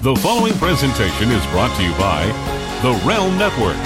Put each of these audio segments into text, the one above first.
The following presentation is brought to you by The Realm Network.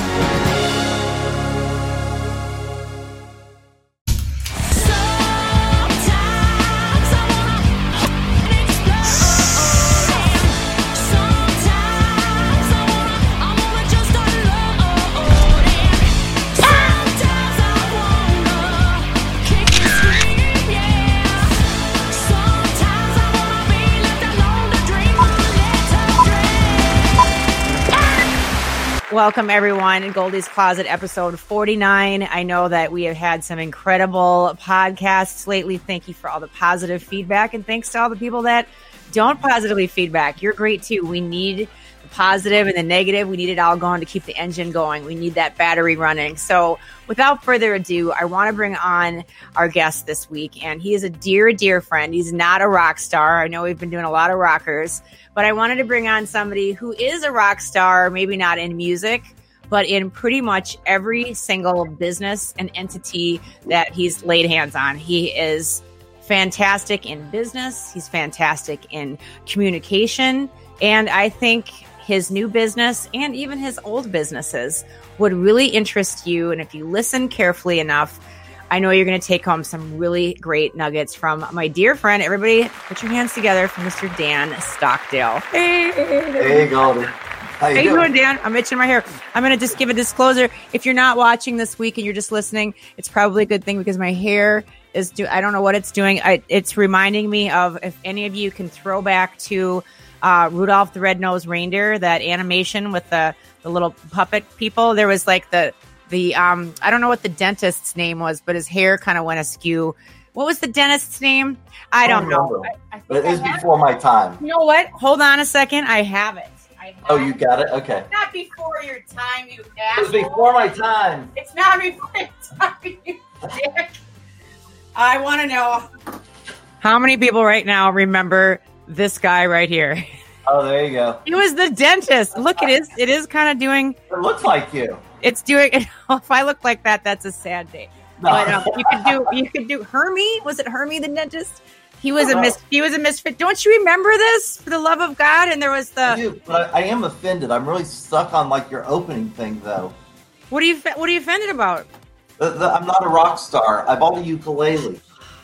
Welcome, everyone, in Goldie's Closet, episode 49. I know that we have had some incredible podcasts lately. Thank you for all the positive feedback, and thanks to all the people that don't positively feedback. You're great, too. We need the positive and the negative. We need it all going to keep the engine going. We need that battery running. So without further ado, I want to bring on our guest this week, and he is a dear, dear friend. He's not a rock star. I know we've been doing a lot of rockers, but I wanted to bring on somebody who is a rock star, maybe not in music, but in pretty much every single business and entity that he's laid hands on. He is fantastic in business. He's fantastic in communication. And I think his new business and even his old businesses would really interest you. And if you listen carefully enough, I know you're going to take home some really great nuggets from my dear friend. Everybody, put your hands together for Mr. Dan Stockdale. Hey, Goldie. How you doing, Dan? I'm itching my hair. I'm going to just give a disclosure. If you're not watching this week and you're just listening, it's probably a good thing because my hair is I don't know what it's doing. It's reminding me of, if any of you can throw back to Rudolph the Red-Nosed Reindeer, that animation with the little puppet people. There was like the I don't know what the dentist's name was, but his hair kind of went askew. What was the dentist's name? I don't know. But it is before my time. You know what? Hold on a second. I have it. Oh, you got it? Okay. Not before your time, you asshole. It's before my time. It's not before your time, you dick. I want to know how many people right now remember this guy right here. Oh, there you go. He was the dentist. Look, it is kind of doing. It looks like you. It's doing. If I look like that, that's a sad day. No. But you could do Hermie. Was it Hermie the dentist? He was a misfit. Don't you remember this? For the love of God! And there was I do, but I am offended. I'm really stuck on like your opening thing, though. What are you offended about? I'm not a rock star. I bought a ukulele.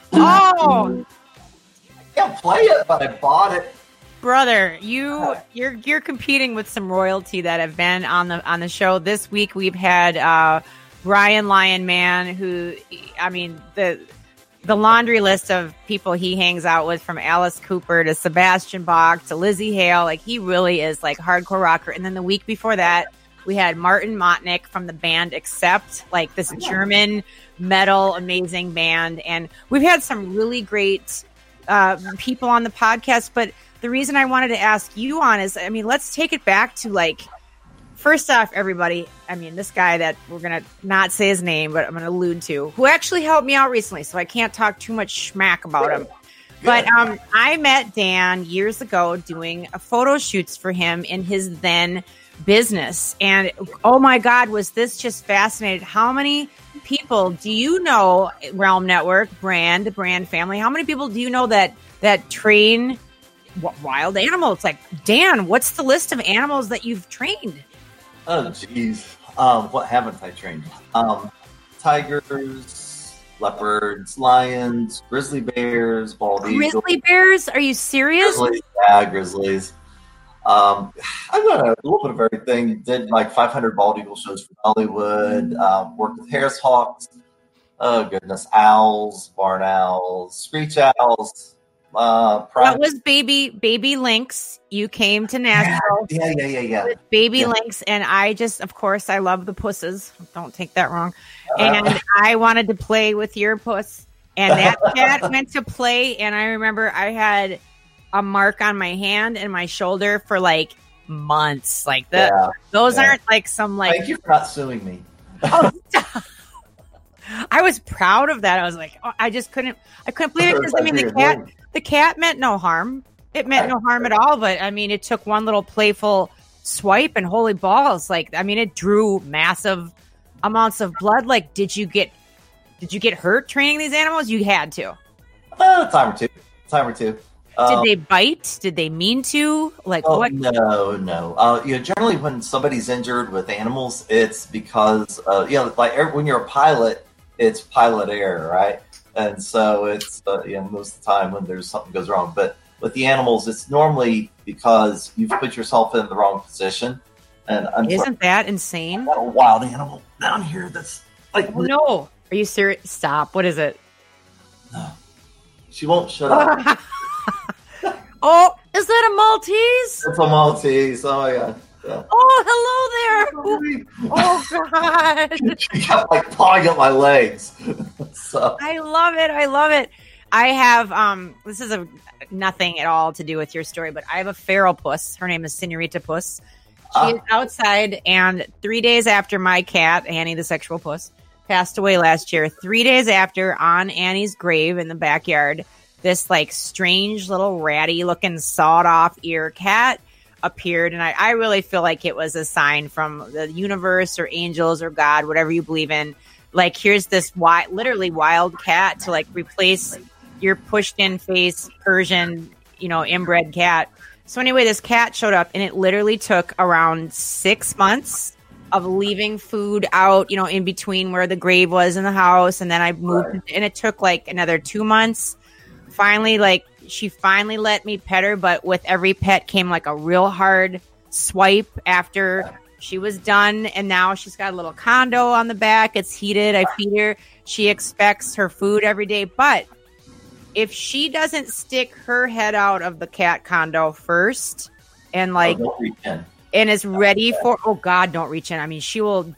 Oh, I can't play it, but I bought it. Brother, you're competing with some royalty that have been on the show this week. We've had Brian Lion Man, who, I mean, the laundry list of people he hangs out with, from Alice Cooper to Sebastian Bach to Lizzie Hale. Like, he really is like hardcore rocker. And then the week before that, we had Martin Motnick from the band Accept, like this German metal amazing band. And we've had some really great people on the podcast, but the reason I wanted to ask you on is, I mean, let's take it back to, like, first off, everybody, I mean, this guy that we're going to not say his name, but I'm going to allude to, who actually helped me out recently, so I can't talk too much schmack about him. But I met Dan years ago doing photo shoots for him in his then business. And, oh my God, was this just fascinating. How many people do you know, Realm Network, brand family, how many people do you know that train wild animals? Like, Dan, what's the list of animals that you've trained? Oh, geez. What haven't I trained? Tigers, leopards, lions, grizzly bears, bald eagles. Grizzly bears? Are you serious? Grizzlies, yeah, grizzlies. I've done a little bit of everything. Did like 500 bald eagle shows for Hollywood. Worked with Harris Hawks. Oh, goodness. Owls, barn owls, screech owls. What was baby lynx? You came to Nashville. Yeah. With baby lynx, and I just, of course, I love the pusses. Don't take that wrong. And I wanted to play with your puss, and that cat went to play. And I remember I had a mark on my hand and my shoulder for like months. Like those aren't like some like. Thank you for not suing me. Oh, I was proud of that. I was like, I couldn't believe it, because I mean the cat meant no harm. It meant no harm at all. But I mean, it took one little playful swipe, and holy balls! Like, I mean, it drew massive amounts of blood. Like, did you get hurt training these animals? You had to. A time or two. Did they bite? Did they mean to? Like what? No. Generally when somebody's injured with animals, it's because when you're a pilot, it's pilot error, right? And so it's most of the time when there's something goes wrong. But with the animals, it's normally because you've put yourself in the wrong position. And isn't that insane? I've got a wild animal down here that's like, no. Are you serious? Stop. What is it? No. She won't shut up. Oh, is that a Maltese? It's a Maltese. Oh my god. Yeah. Oh, hello there. Oh god. She kept like pawing at my legs. So I love it. I have this is nothing at all to do with your story, but I have a feral puss. Her name is Senorita Puss. She is outside, and 3 days after my cat, Annie the sexual puss, passed away last year, 3 days after, on Annie's grave in the backyard, this like strange little ratty looking sawed off ear cat appeared. And I really feel like it was a sign from the universe or angels or God, whatever you believe in. Like, here's this literally wild cat to like replace your pushed in face Persian, inbred cat. So anyway, this cat showed up, and it literally took around 6 months of leaving food out, in between where the grave was in the house. And then I moved, and it took like another 2 months. Finally, she finally let me pet her, but with every pet came like a real hard swipe after she was done. And now she's got a little condo on the back. It's heated. I feed her. She expects her food every day. But if she doesn't stick her head out of the cat condo first and and is ready for, oh God, don't reach in. I mean,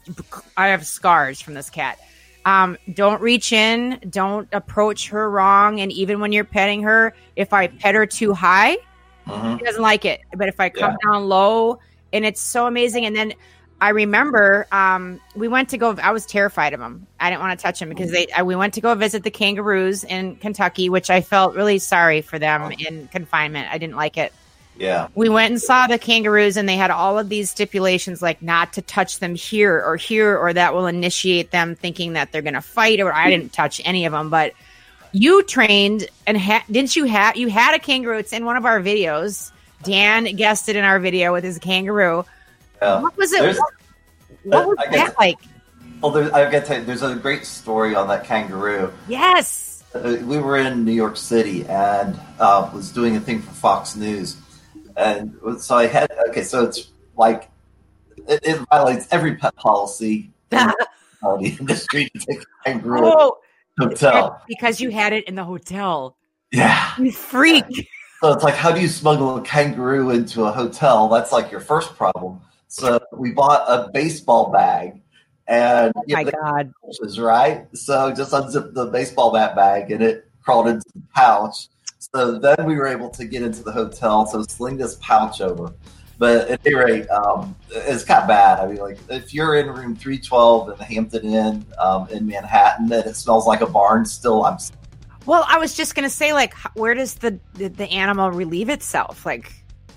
I have scars from this cat. Don't reach in, don't approach her wrong. And even when you're petting her, if I pet her too high, she doesn't like it. But if I come down low, and it's so amazing. And then I remember we went to go, I was terrified of him. I didn't want to touch him because we went to go visit the kangaroos in Kentucky, which I felt really sorry for them in confinement. I didn't like it. Yeah. We went and saw the kangaroos, and they had all of these stipulations, like not to touch them here, or that will initiate them thinking that they're going to fight. Or I didn't touch any of them, but you trained and didn't you had a kangaroo? It's in one of our videos. Dan guessed it in our video with his kangaroo. Yeah. What was it? What was that like? Well, I've got to tell you, there's a great story on that kangaroo. Yes. We were in New York City and was doing a thing for Fox News. And so so it's like, it violates every pet policy in the industry to take a kangaroo to the hotel. Because you had it in the hotel. Yeah. You freak. So it's like, how do you smuggle a kangaroo into a hotel? That's like your first problem. So we bought a baseball bag. And my God. Right? So just unzipped the baseball bat bag, and it crawled into the pouch. So then we were able to get into the hotel, so sling this pouch over. But at any rate, it's kind of bad. I mean, like, if you're in room 312 in the Hampton Inn in Manhattan and it smells like a barn, still, Well, I was just going to say, like, where does the animal relieve itself? Like,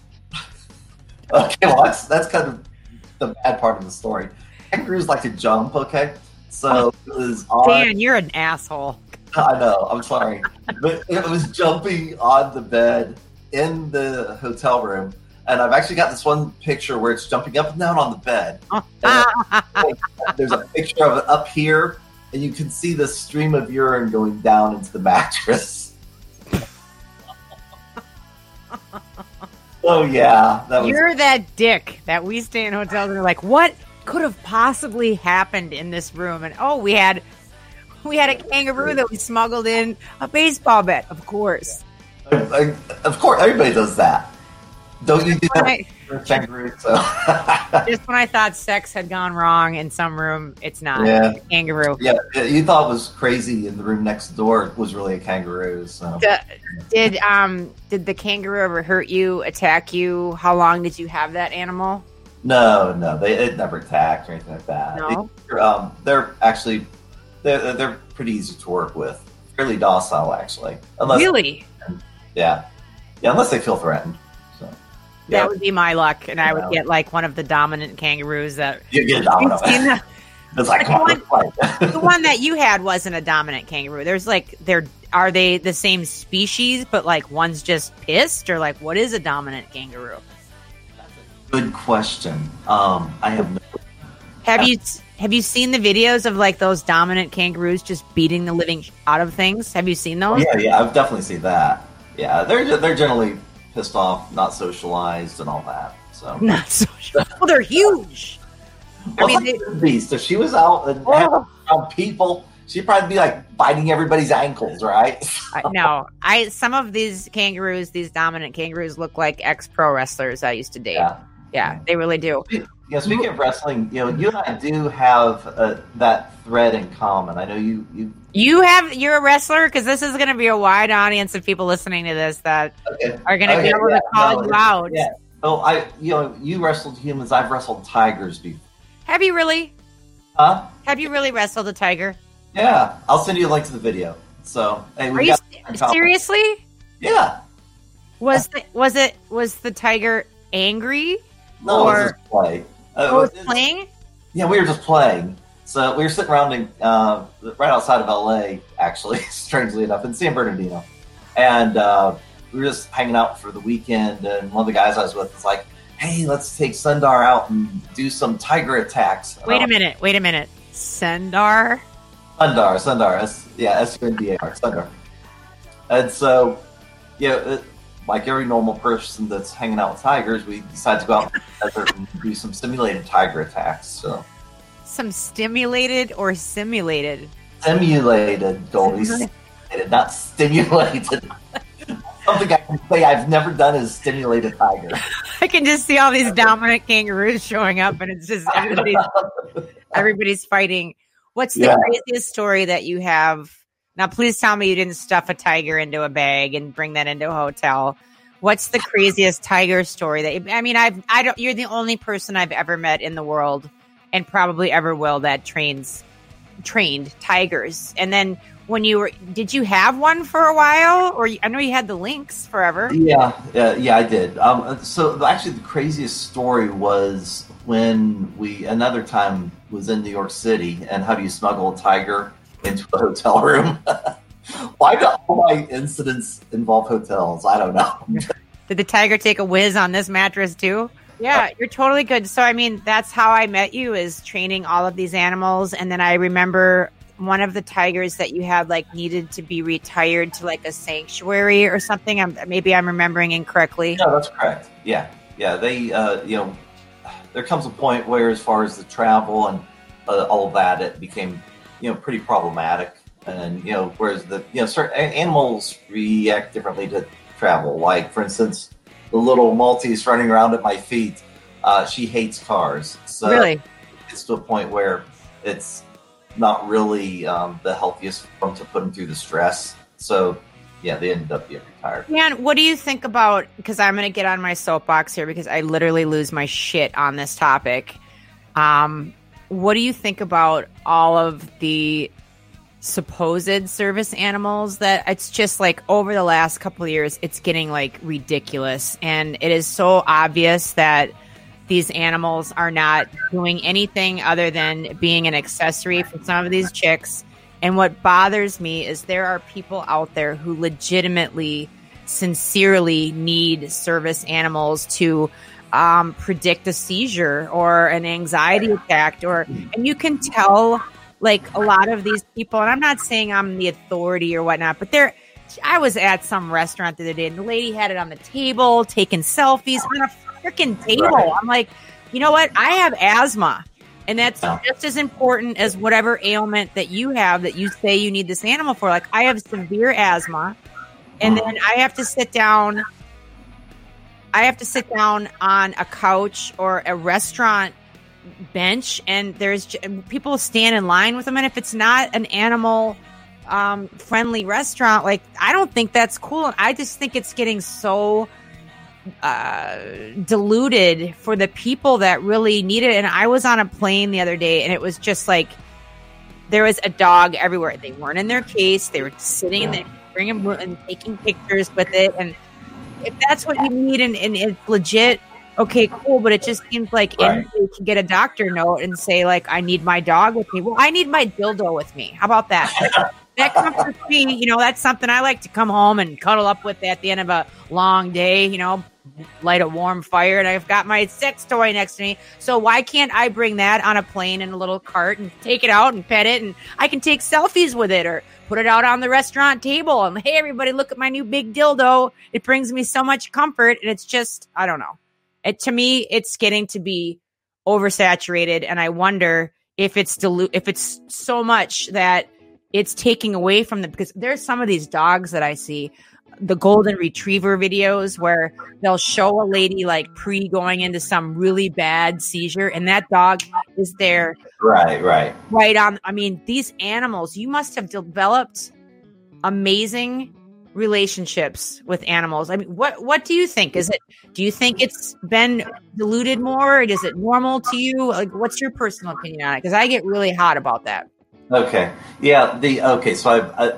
okay, well, that's kind of the bad part of the story. Kangaroos like to jump, okay? So it was on. Dan, you're an asshole. I know, I'm sorry. But it was jumping on the bed in the hotel room. And I've actually got this one picture where it's jumping up and down on the bed. There's a picture of it up here, and you can see the stream of urine going down into the mattress. Oh, yeah. You're that dick that we stay in hotels and we're like, what could have possibly happened in this room? And we had a kangaroo that we smuggled in a baseball bat, of course. Of course, everybody does that. Don't you do that for a kangaroo? So. Just when I thought sex had gone wrong in some room, it's not. Yeah. It's a kangaroo. Yeah, you thought it was crazy in the room next door was really a kangaroo. So. Did the kangaroo ever hurt you, attack you? How long did you have that animal? No, it never attacked or anything like that. No? They're actually they're pretty easy to work with, fairly docile actually. Really? Yeah, unless they feel threatened. So that would be my luck, and I would get like one of the dominant kangaroos that. You get a dominant. It's like the one that you had wasn't a dominant kangaroo. There's like they're are they the same species, but like one's just pissed, or like what is a dominant kangaroo? Good question. I have no. Have you seen the videos of like those dominant kangaroos just beating the living out of things? Have you seen those? Yeah, I've definitely seen that. Yeah, they're generally pissed off, not socialized, and all that. So not social. Well, they're huge. I mean, like the beast. If she was out and around people, she'd probably be like biting everybody's ankles, right? No, some of these kangaroos, these dominant kangaroos, look like ex-pro wrestlers I used to date. Yeah, they really do. Yeah, speaking of wrestling, you and I do have that thread in common. I know you're a wrestler, because this is going to be a wide audience of people listening to this that are going to be able to call you out. Yeah. Oh, you wrestled humans. I've wrestled tigers before. Have you really? Huh? Have you really wrestled a tiger? Yeah, I'll send you a link to the video. So, hey, are you seriously? Yeah. Was the tiger angry? No, it was just play. Playing? Yeah, we were just playing. So we were sitting around right outside of LA, actually, strangely enough, in San Bernardino, and we were just hanging out for the weekend. And one of the guys I was with was like, "Hey, let's take Sundar out and do some tiger attacks." Wait a minute. Sundar. Sundar. Sundar. And so, like every normal person that's hanging out with tigers, we decided to go out and do some simulated tiger attacks. So, some stimulated or simulated? Simulated, Goldie. Not stimulated. Something I can say I've never done is stimulate a tiger. I can just see all these dominant kangaroos showing up, and it's just everybody's fighting. What's the craziest story that you have? Now, please tell me you didn't stuff a tiger into a bag and bring that into a hotel. What's the craziest tiger story that you're the only person I've ever met in the world, and probably ever will, that trained tigers. And then did you have one for a while? Or I know you had the lynx forever. Yeah, I did. So actually the craziest story was when another time was in New York City, and how do you smuggle a tiger into a hotel room? Why do all my incidents involve hotels? I don't know. Did the tiger take a whiz on this mattress too? Yeah, you're totally good. So, that's how I met you, is training all of these animals. And then I remember one of the tigers that you had needed to be retired to a sanctuary or something. Maybe I'm remembering incorrectly. No, that's correct. Yeah. They, there comes a point where, as far as the travel and all of that, it became, pretty problematic. And, whereas certain animals react differently to travel. Like, for instance, the little Maltese running around at my feet, she hates cars. So really? It's to a point where it's not really the healthiest for them to put them through the stress. So, yeah, they ended up being retired. Man, what do you think about, because I'm going to get on my soapbox here because I literally lose my shit on this topic. What do you think about all of the supposed service animals that it's just over the last couple of years, it's getting ridiculous. And it is so obvious that these animals are not doing anything other than being an accessory for some of these chicks. And what bothers me is there are people out there who legitimately, sincerely need service animals to predict a seizure or an anxiety attack, and you can tell a lot of these people, and I'm not saying I'm the authority or whatnot, but I was at some restaurant the other day and the lady had it on the table, taking selfies on a freaking table. Right. I'm like, you know what? I have asthma, and that's just as important as whatever ailment that you have that you say you need this animal for. I have severe asthma, and then I have to sit down on a couch or a restaurant bench, and there's people stand in line with them, and if it's not an animal friendly restaurant, I don't think that's cool. And I just think it's getting so diluted for the people that really need it. And I was on a plane the other day, and it was just there was a dog everywhere. They weren't in their case. They were sitting and they bringing and taking pictures with it. And if that's what you need and it's legit, okay, cool. But it just seems like anybody can get a doctor note and say, I need my dog with me. Well, I need my dildo with me. How about that? that comforts me. You know, that's something I like to come home and cuddle up with at the end of a long day, you know, light a warm fire, and I've got my sex toy next to me. So why can't I bring that on a plane in a little cart and take it out and pet it, and I can take selfies with it or put it out on the restaurant table and, hey, everybody, look at my new big dildo. It brings me so much comfort, and it's just, I don't know. To me, it's getting to be oversaturated, and I wonder if it's so much that it's taking away from them, because there's some of these dogs that I see, the golden retriever videos where they'll show a lady like going into some really bad seizure, and that dog is there. Right on. I mean, these animals, you must have developed amazing relationships with animals. I mean, what do you think? Do you think it's been diluted more? Or is it normal to you? Like, what's your personal opinion on it? Because I get really hot about that. Okay. Yeah. So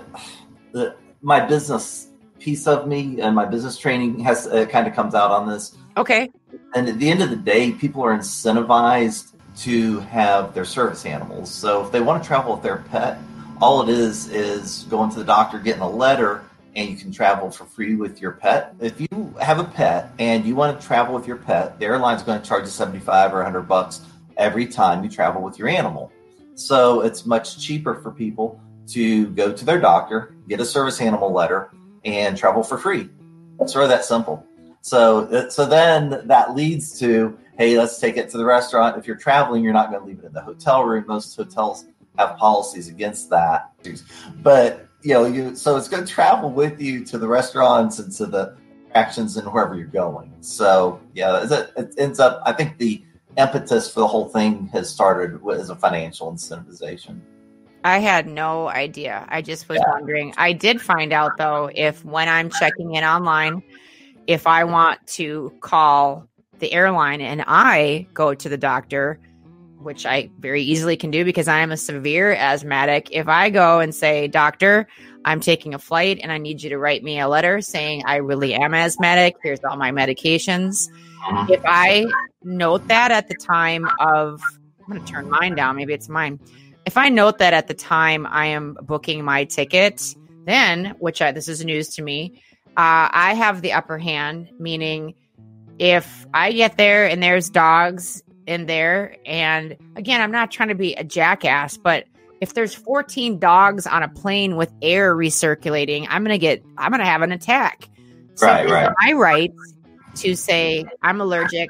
my business piece of me and my business training kind of comes out on this. Okay. And at the end of the day, people are incentivized to have their service animals. So if they want to travel with their pet, all it is going to the doctor, getting a letter, and you can travel for free with your pet. If you have a pet and you want to travel with your pet, the airline's going to charge you $75 or $100 every time you travel with your animal. So it's much cheaper for people to go to their doctor, get a service animal letter, and travel for free. It's really that simple. So then that leads to, hey, let's take it to the restaurant. If you're traveling, you're not going to leave it in the hotel room. Most hotels have policies against that. But so it's going to travel with you to the restaurants and to the attractions and wherever you're going. So yeah, it ends up, I think the impetus for the whole thing has started as a financial incentivization. I had no idea. I just was wondering. I did find out, though, when I'm checking in online, if I want to call the airline and I go to the doctor, which I very easily can do because I am a severe asthmatic. If I go and say, doctor, I'm taking a flight and I need you to write me a letter saying I really am asthmatic. Here's all my medications. If I note that at the time of, I'm going to turn mine down. Maybe it's mine. If I note that at the time I am booking my ticket, then, this is news to me, I have the upper hand, meaning if I get there and there's dogs in there, and again, I'm not trying to be a jackass, but if there's 14 dogs on a plane with air recirculating, I'm going to have an attack. So right. My right to say I'm allergic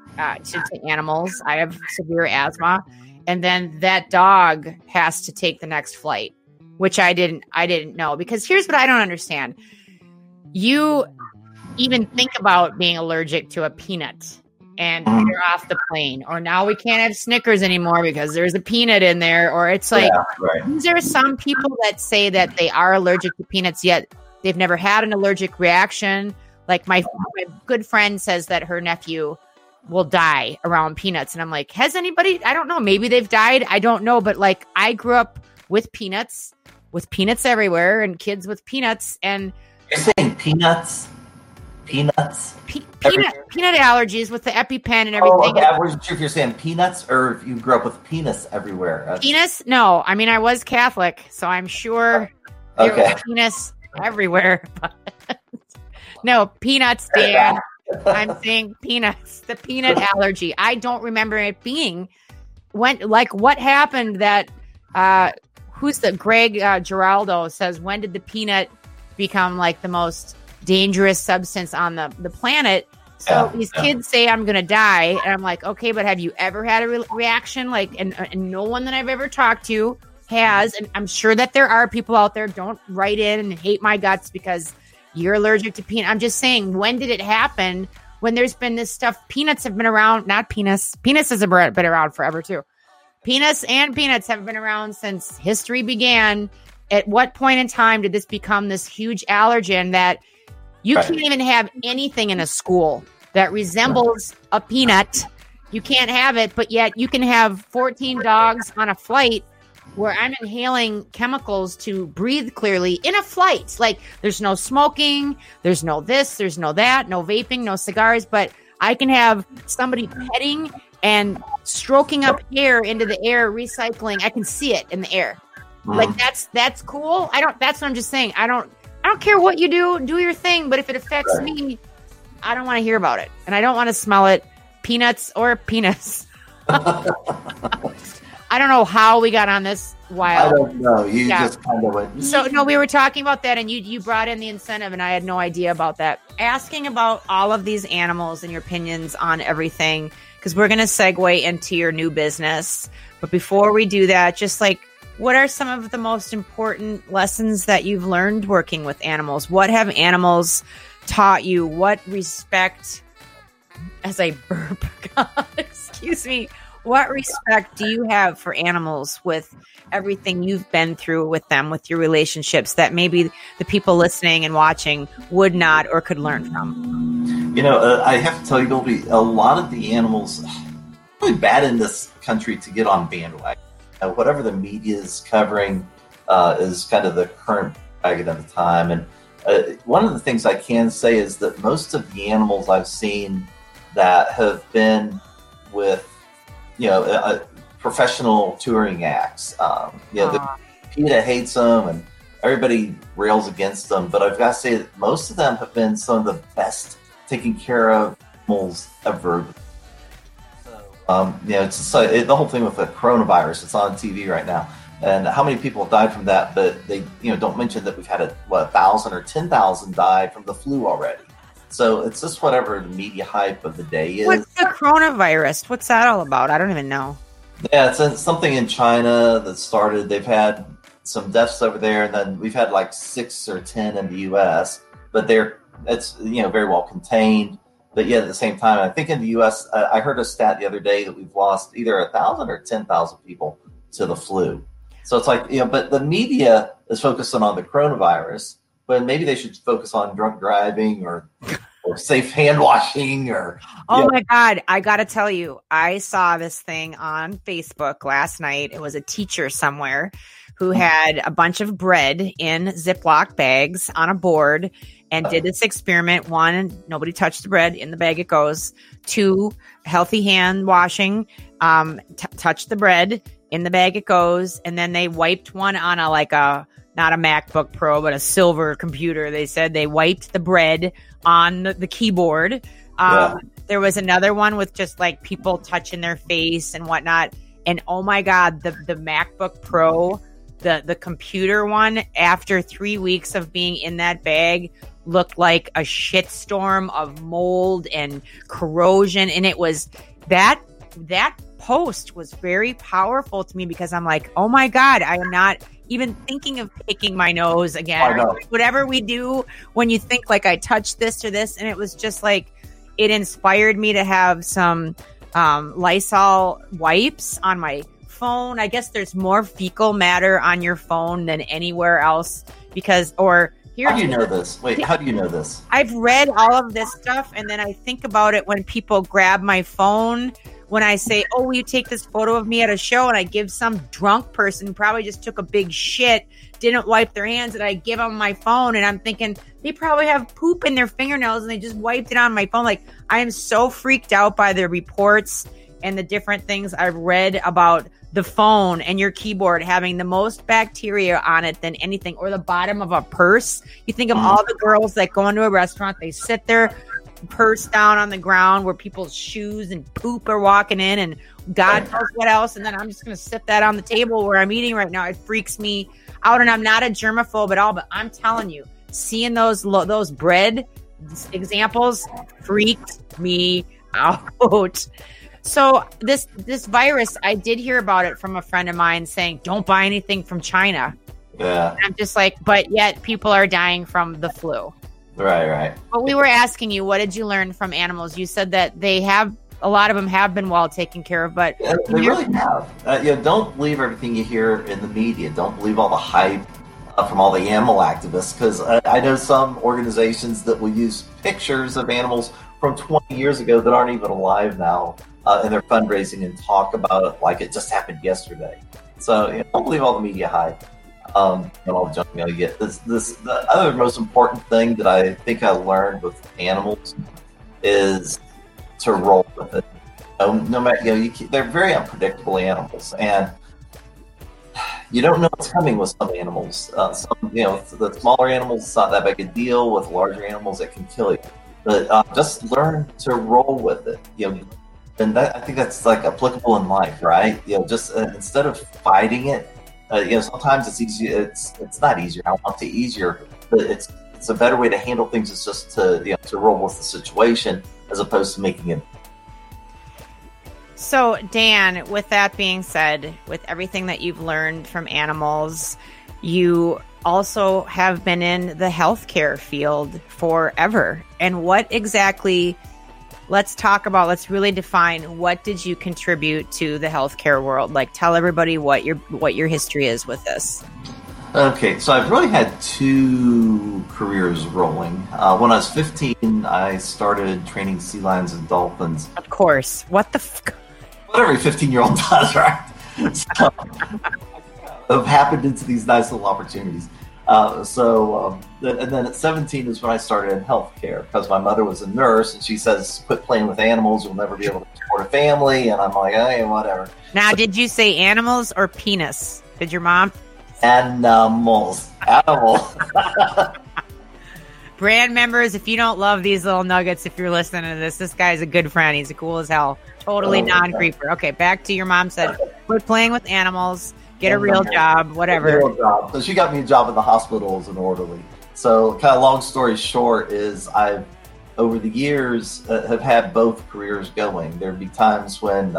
to animals. I have severe asthma. And then that dog has to take the next flight, which I didn't know, because here's what I don't understand. You even think about being allergic to a peanut and you're off the plane, or now we can't have Snickers anymore because there's a peanut in there, or it's like, there are some people that say that they are allergic to peanuts, yet they've never had an allergic reaction. Like my good friend says that her nephew will die around peanuts. And I'm like, has anybody, I don't know, maybe they've died. I don't know. But like, I grew up with peanuts everywhere and kids with peanuts. And you're saying peanuts? Peanut allergies with the EpiPen and everything. I wasn't sure if you're saying peanuts or if you grew up with penis everywhere. Penis? No. I mean, I was Catholic, so I'm sure there was penis everywhere. No, peanuts, Dan. I'm saying peanuts, the peanut allergy. I don't remember it being what happened that, who's the Greg Giraldo says, when did the peanut become like the most dangerous substance on the planet? So these kids say I'm going to die. And I'm like, okay, but have you ever had a reaction? Like, and no one that I've ever talked to has. And I'm sure that there are people out there, don't write in and hate my guts because you're allergic to peanut. I'm just saying, when did it happen? When there's been this stuff, peanuts have been around, not penis. Penis has been around forever too. Penis and peanuts have been around since history began. At what point in time did this become this huge allergen that you can't even have anything in a school that resembles a peanut? You can't have it, but yet you can have 14 dogs on a flight where I'm inhaling chemicals to breathe clearly in a flight. Like, there's no smoking, there's no this, there's no that, no vaping, no cigars, but I can have somebody petting and stroking up air into the air, recycling. I can see it in the air. Like that's cool. That's what I'm just saying. I don't care what you do your thing, but if it affects me, I don't want to hear about it. And I don't want to smell it, peanuts or penis. I don't know how we got on this wild. I don't know. You just kind of went. So, no, we were talking about that, and you brought in the incentive, and I had no idea about that. Asking about all of these animals and your opinions on everything, because we're going to segue into your new business. But before we do that, just like, what are some of the most important lessons that you've learned working with animals? What have animals taught you? What respect, as I burp, excuse me, what respect do you have for animals with everything you've been through with them, with your relationships that maybe the people listening and watching would not or could learn from? You know, I have to tell you, Goldie, a lot of the animals, really bad in this country to get on bandwagon. Whatever the media is covering is kind of the current wagon at the time. And one of the things I can say is that most of the animals I've seen that have been with, professional touring acts. PETA hates them and everybody rails against them. But I've got to say that most of them have been some of the best taken care of animals ever. It's the whole thing with the coronavirus. It's on TV right now, and how many people have died from that? But they, don't mention that we've had 1,000 or 10,000 die from the flu already. So it's just whatever the media hype of the day is. What's the coronavirus? What's that all about? I don't even know. Yeah, it's something in China that started. They've had some deaths over there, and then we've had like 6 or 10 in the U.S. But it's very well contained. But yet at the same time, I think in the U.S., I heard a stat the other day that we've lost either 1,000 or 10,000 people to the flu. So it's like, but the media is focusing on the coronavirus, but maybe they should focus on drunk driving or safe hand washing or. Oh my God. I got to tell you, I saw this thing on Facebook last night. It was a teacher somewhere who had a bunch of bread in Ziploc bags on a board and did this experiment. 1, nobody touched the bread, in the bag it goes. 2, healthy hand washing, touch the bread, in the bag it goes. And then they wiped one on not a MacBook Pro, but a silver computer. They said they wiped the bread on the keyboard. There was another one with just like people touching their face and whatnot. And oh my God, the MacBook Pro, the computer one, after 3 weeks of being in that bag, looked like a shitstorm of mold and corrosion. And it was that post was very powerful to me, because I'm like, oh my God, I am not even thinking of picking my nose again. Whatever we do when you think like I touched this or this. And it was just like, it inspired me to have some Lysol wipes on my phone. I guess there's more fecal matter on your phone than anywhere else how do you know this? Wait, how do you know this? I've read all of this stuff, and then I think about it when people grab my phone. When I say, oh, will you take this photo of me at a show? And I give some drunk person who probably just took a big shit, didn't wipe their hands, and I give them my phone. And I'm thinking, they probably have poop in their fingernails and they just wiped it on my phone. Like, I am so freaked out by the reports and the different things I've read about the phone and your keyboard having the most bacteria on it than anything, or the bottom of a purse. You think of all the girls that go into a restaurant, they sit there, purse down on the ground where people's shoes and poop are walking in, and God knows what else. And then I'm just going to sit that on the table where I'm eating right now. It freaks me out, and I'm not a germaphobe at all, but I'm telling you, seeing those bread examples freaked me out. So this virus, I did hear about it from a friend of mine saying, don't buy anything from China. Yeah. And I'm just like, but yet people are dying from the flu. Right. But we were asking you, what did you learn from animals? You said that a lot of them have been well taken care of, but yeah, they really have. Don't believe everything you hear in the media. Don't believe all the hype from all the animal activists, because I know some organizations that will use pictures of animals from 20 years ago that aren't even alive now in their fundraising and talk about it like it just happened yesterday. So don't believe all the media hype. And all the junk mail you get. The other most important thing that I think I learned with animals is to roll with it. No matter, they're very unpredictable animals, and you don't know what's coming with some animals. The smaller animals, it's not that big a deal. With larger animals, it can kill you. But just learn to roll with it. And I think that's like applicable in life, right? Just instead of fighting it, sometimes it's easy. It's not easier. I want to easier, but it's a better way to handle things. Is just to roll with the situation as opposed to making it. So, Dan, with that being said, with everything that you've learned from animals, you also have been in the healthcare field forever. And what exactly, let's really define, what did you contribute to the healthcare world? Like, tell everybody what your history is with this. Okay, so I've really had two careers rolling. When I was 15, I started training sea lions and dolphins. Of course. What every 15-year-old does, right? So I've happened into these nice little opportunities. And then at 17 is when I started in healthcare because my mother was a nurse and she says, quit playing with animals, you'll never be able to support a family. And I'm like, hey, whatever. Now, did you say animals or penis? Did your mom? Animals. Brand members, if you don't love these little nuggets, if you're listening to this guy's a good friend. He's cool as hell. Totally non-creeper. Okay, back to your mom said, quit playing with animals, get a real job, whatever. Real job. So she got me a job in the hospital as an orderly. So kind of long story short is I've, over the years, have had both careers going. There'd be times when,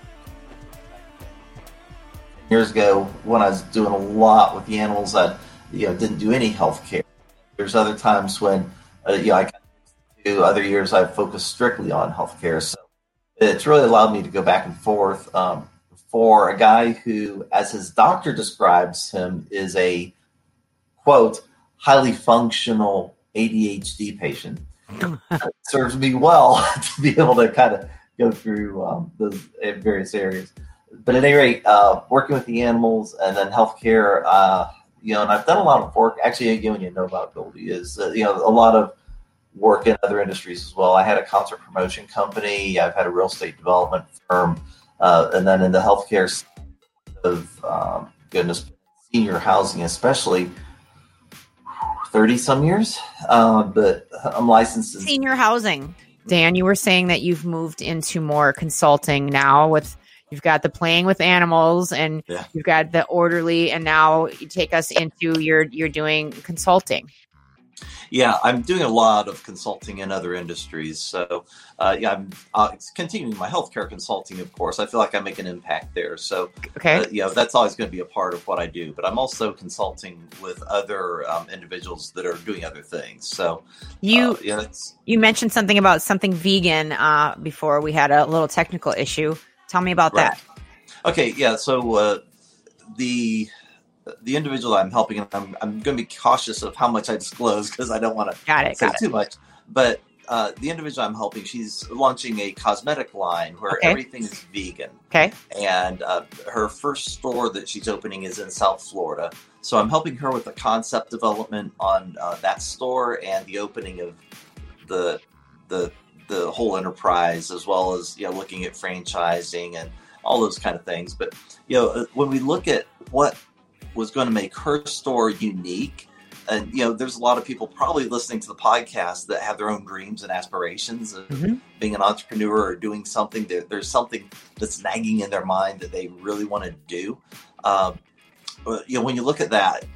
years ago, when I was doing a lot with the animals that, didn't do any health care. There's other times when, I do other years I've focused strictly on healthcare. So it's really allowed me to go back and forth for a guy who, as his doctor describes him, is a, quote, highly functional ADHD patient. It serves me well to be able to kind of go through those various areas. But at any rate, working with the animals and then healthcare, and I've done a lot of work. Actually, you know about Goldie is, a lot of work in other industries as well. I had a concert promotion company. I've had a real estate development firm. And then in the healthcare of, senior housing, especially 30 some years. But I'm licensed in senior housing. Dan, you were saying that you've moved into more consulting now with, you've got the playing with animals and you've got the orderly, and now you take us into you're doing consulting. Yeah, I'm doing a lot of consulting in other industries. So, I'm continuing my healthcare consulting, of course. I feel like I make an impact there. So, that's always going to be a part of what I do. But I'm also consulting with other individuals that are doing other things. So, you mentioned something about something vegan before we had a little technical issue. Tell me about that. Okay, yeah. So the individual I'm helping, I'm going to be cautious of how much I disclose because I don't want to say too much. But the individual I'm helping, she's launching a cosmetic line where everything is vegan. Okay. And her first store that she's opening is in South Florida. So I'm helping her with the concept development on that store and the opening of the whole enterprise, as well as looking at franchising and all those kind of things. But when we look at what was going to make her store unique, and there's a lot of people probably listening to the podcast that have their own dreams and aspirations of being an entrepreneur or doing something. There's something that's nagging in their mind that they really want to do. When you look at that,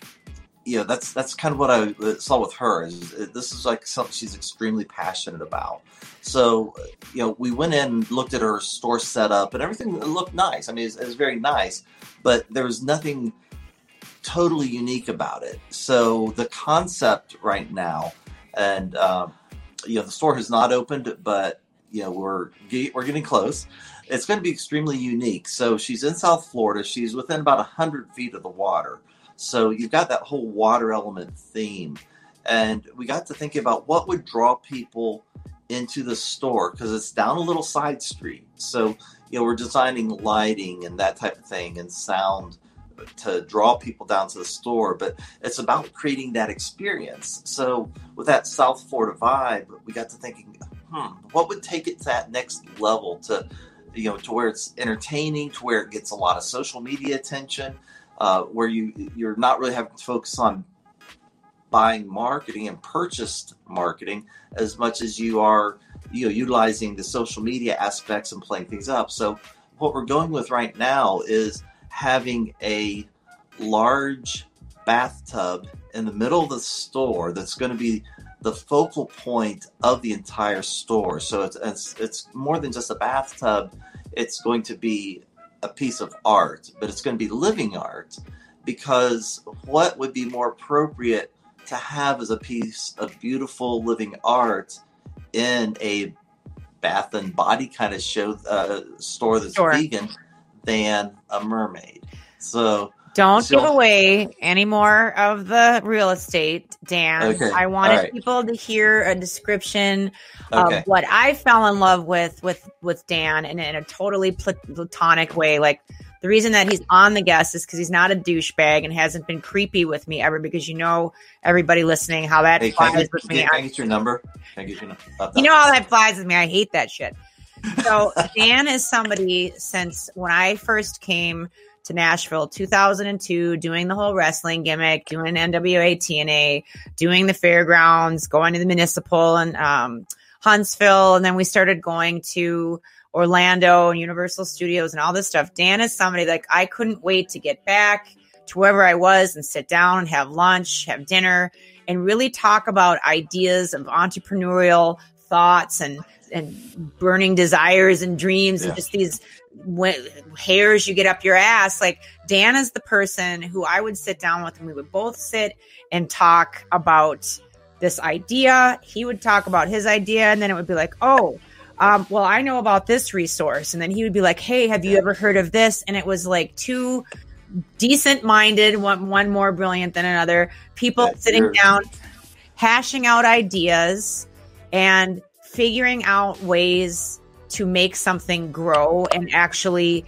that's kind of what I saw with her. This is like something she's extremely passionate about. So, we went in and looked at her store setup and everything looked nice. I mean, it was very nice, but there was nothing totally unique about it. So the concept right now, and the store has not opened, but we're getting close. It's going to be extremely unique. So she's in South Florida. She's within about 100 feet of the water. So you've got that whole water element theme. And we got to thinking about what would draw people into the store because it's down a little side street. So, we're designing lighting and that type of thing and sound to draw people down to the store. But it's about creating that experience. So with that South Florida vibe, we got to thinking, what would take it to that next level to where it's entertaining, to where it gets a lot of social media attention. where you're not really having to focus on buying marketing and purchased marketing as much as you are, utilizing the social media aspects and playing things up. So what we're going with right now is having a large bathtub in the middle of the store that's going to be the focal point of the entire store. So it's more than just a bathtub. It's going to be a piece of art, but it's going to be living art, because what would be more appropriate to have as a piece of beautiful living art in a bath and body kind of store that's vegan than a mermaid. So don't give away any more of the real estate, Dan. Okay. I wanted people to hear a description of what I fell in love with Dan in a totally platonic way. Like, the reason that he's on the guest is because he's not a douchebag and hasn't been creepy with me ever, because everybody listening, how that flies with me. Can I get your number? You know how that flies with me. I hate that shit. So Dan is somebody, since when I first came to Nashville, 2002, doing the whole wrestling gimmick, doing NWA TNA, doing the fairgrounds, going to the Municipal and Huntsville, and then we started going to Orlando and Universal Studios and all this stuff. Dan is somebody like I couldn't wait to get back to wherever I was and sit down and have lunch, have dinner, and really talk about ideas of entrepreneurial thoughts and burning desires and dreams and just these hairs you get up your ass. Like, Dan is the person who I would sit down with, and we would both sit and talk about this idea. He would talk about his idea, and then it would be like, well, I know about this resource. And then he would be like, hey, have you ever heard of this? And it was like two decent-minded, one more brilliant than another, people sitting down, hashing out ideas and figuring out ways to make something grow and actually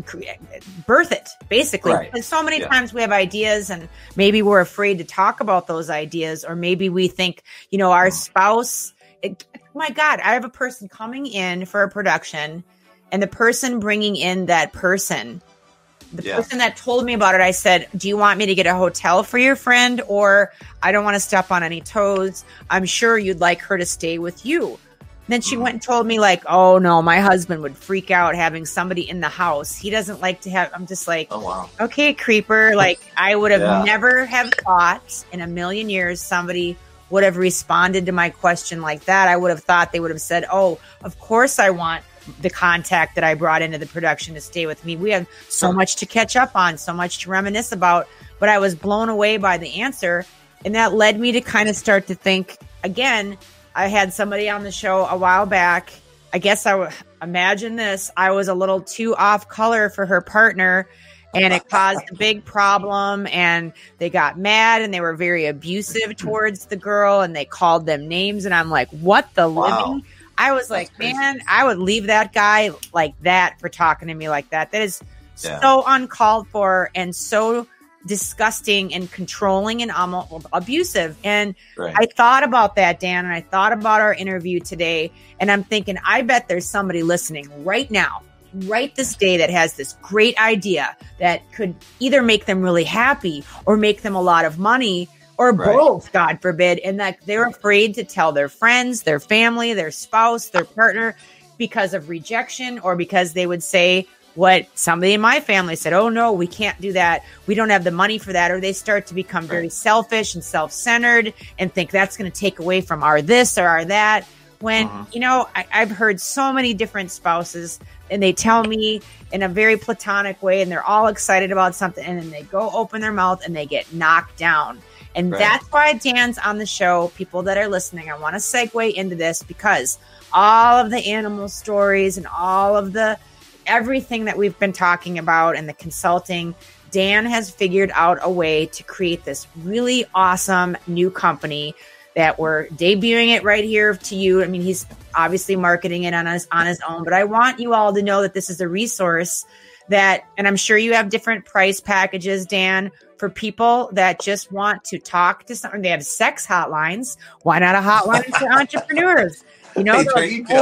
birth it, basically. Right. And so many times we have ideas and maybe we're afraid to talk about those ideas, or maybe we think, our spouse... my God, I have a person coming in for a production, and the person bringing in that person, person that told me about it, I said, do you want me to get a hotel for your friend? Or I don't want to step on any toes. I'm sure you'd like her to stay with you. Then she went and told me like, oh no, my husband would freak out having somebody in the house. He doesn't like to have, I'm just like, oh, wow. Okay, creeper. Like, I would have never have thought in a million years somebody would have responded to my question like that. I would have thought they would have said, oh, of course I want the contact that I brought into the production to stay with me. We have so much to catch up on, so much to reminisce about. But I was blown away by the answer. And that led me to kind of start to think again. I had somebody on the show a while back. I guess I would imagine this. I was a little too off color for her partner, and it caused a big problem, and they got mad, and they were very abusive towards the girl, and they called them names. And I'm like, what the living? I was like, man, I would leave that guy like that for talking to me like that. That is so uncalled for and so disgusting and controlling and almost abusive. And I thought about that, Dan, and I thought about our interview today, and I'm thinking, I bet there's somebody listening right now, right this day, that has this great idea that could either make them really happy or make them a lot of money, or both, God forbid. And that they're afraid to tell their friends, their family, their spouse, their partner, because of rejection, or because they would say what somebody in my family said, oh no, we can't do that. We don't have the money for that. Or they start to become very selfish and self-centered and think that's going to take away from our this or our that. When, I've heard so many different spouses, and they tell me in a very platonic way, and they're all excited about something, and then they go open their mouth and they get knocked down. And that's why Dan's on the show. People that are listening, I want to segue into this, because all of the animal stories and all of the everything that we've been talking about and the consulting, Dan has figured out a way to create this really awesome new company that we're debuting it right here to you. I mean, he's obviously marketing it on his own, but I want you all to know that this is a resource that, and I'm sure you have different price packages, Dan, for people that just want to talk to someone. They have sex hotlines. Why not a hotline for entrepreneurs? There you go.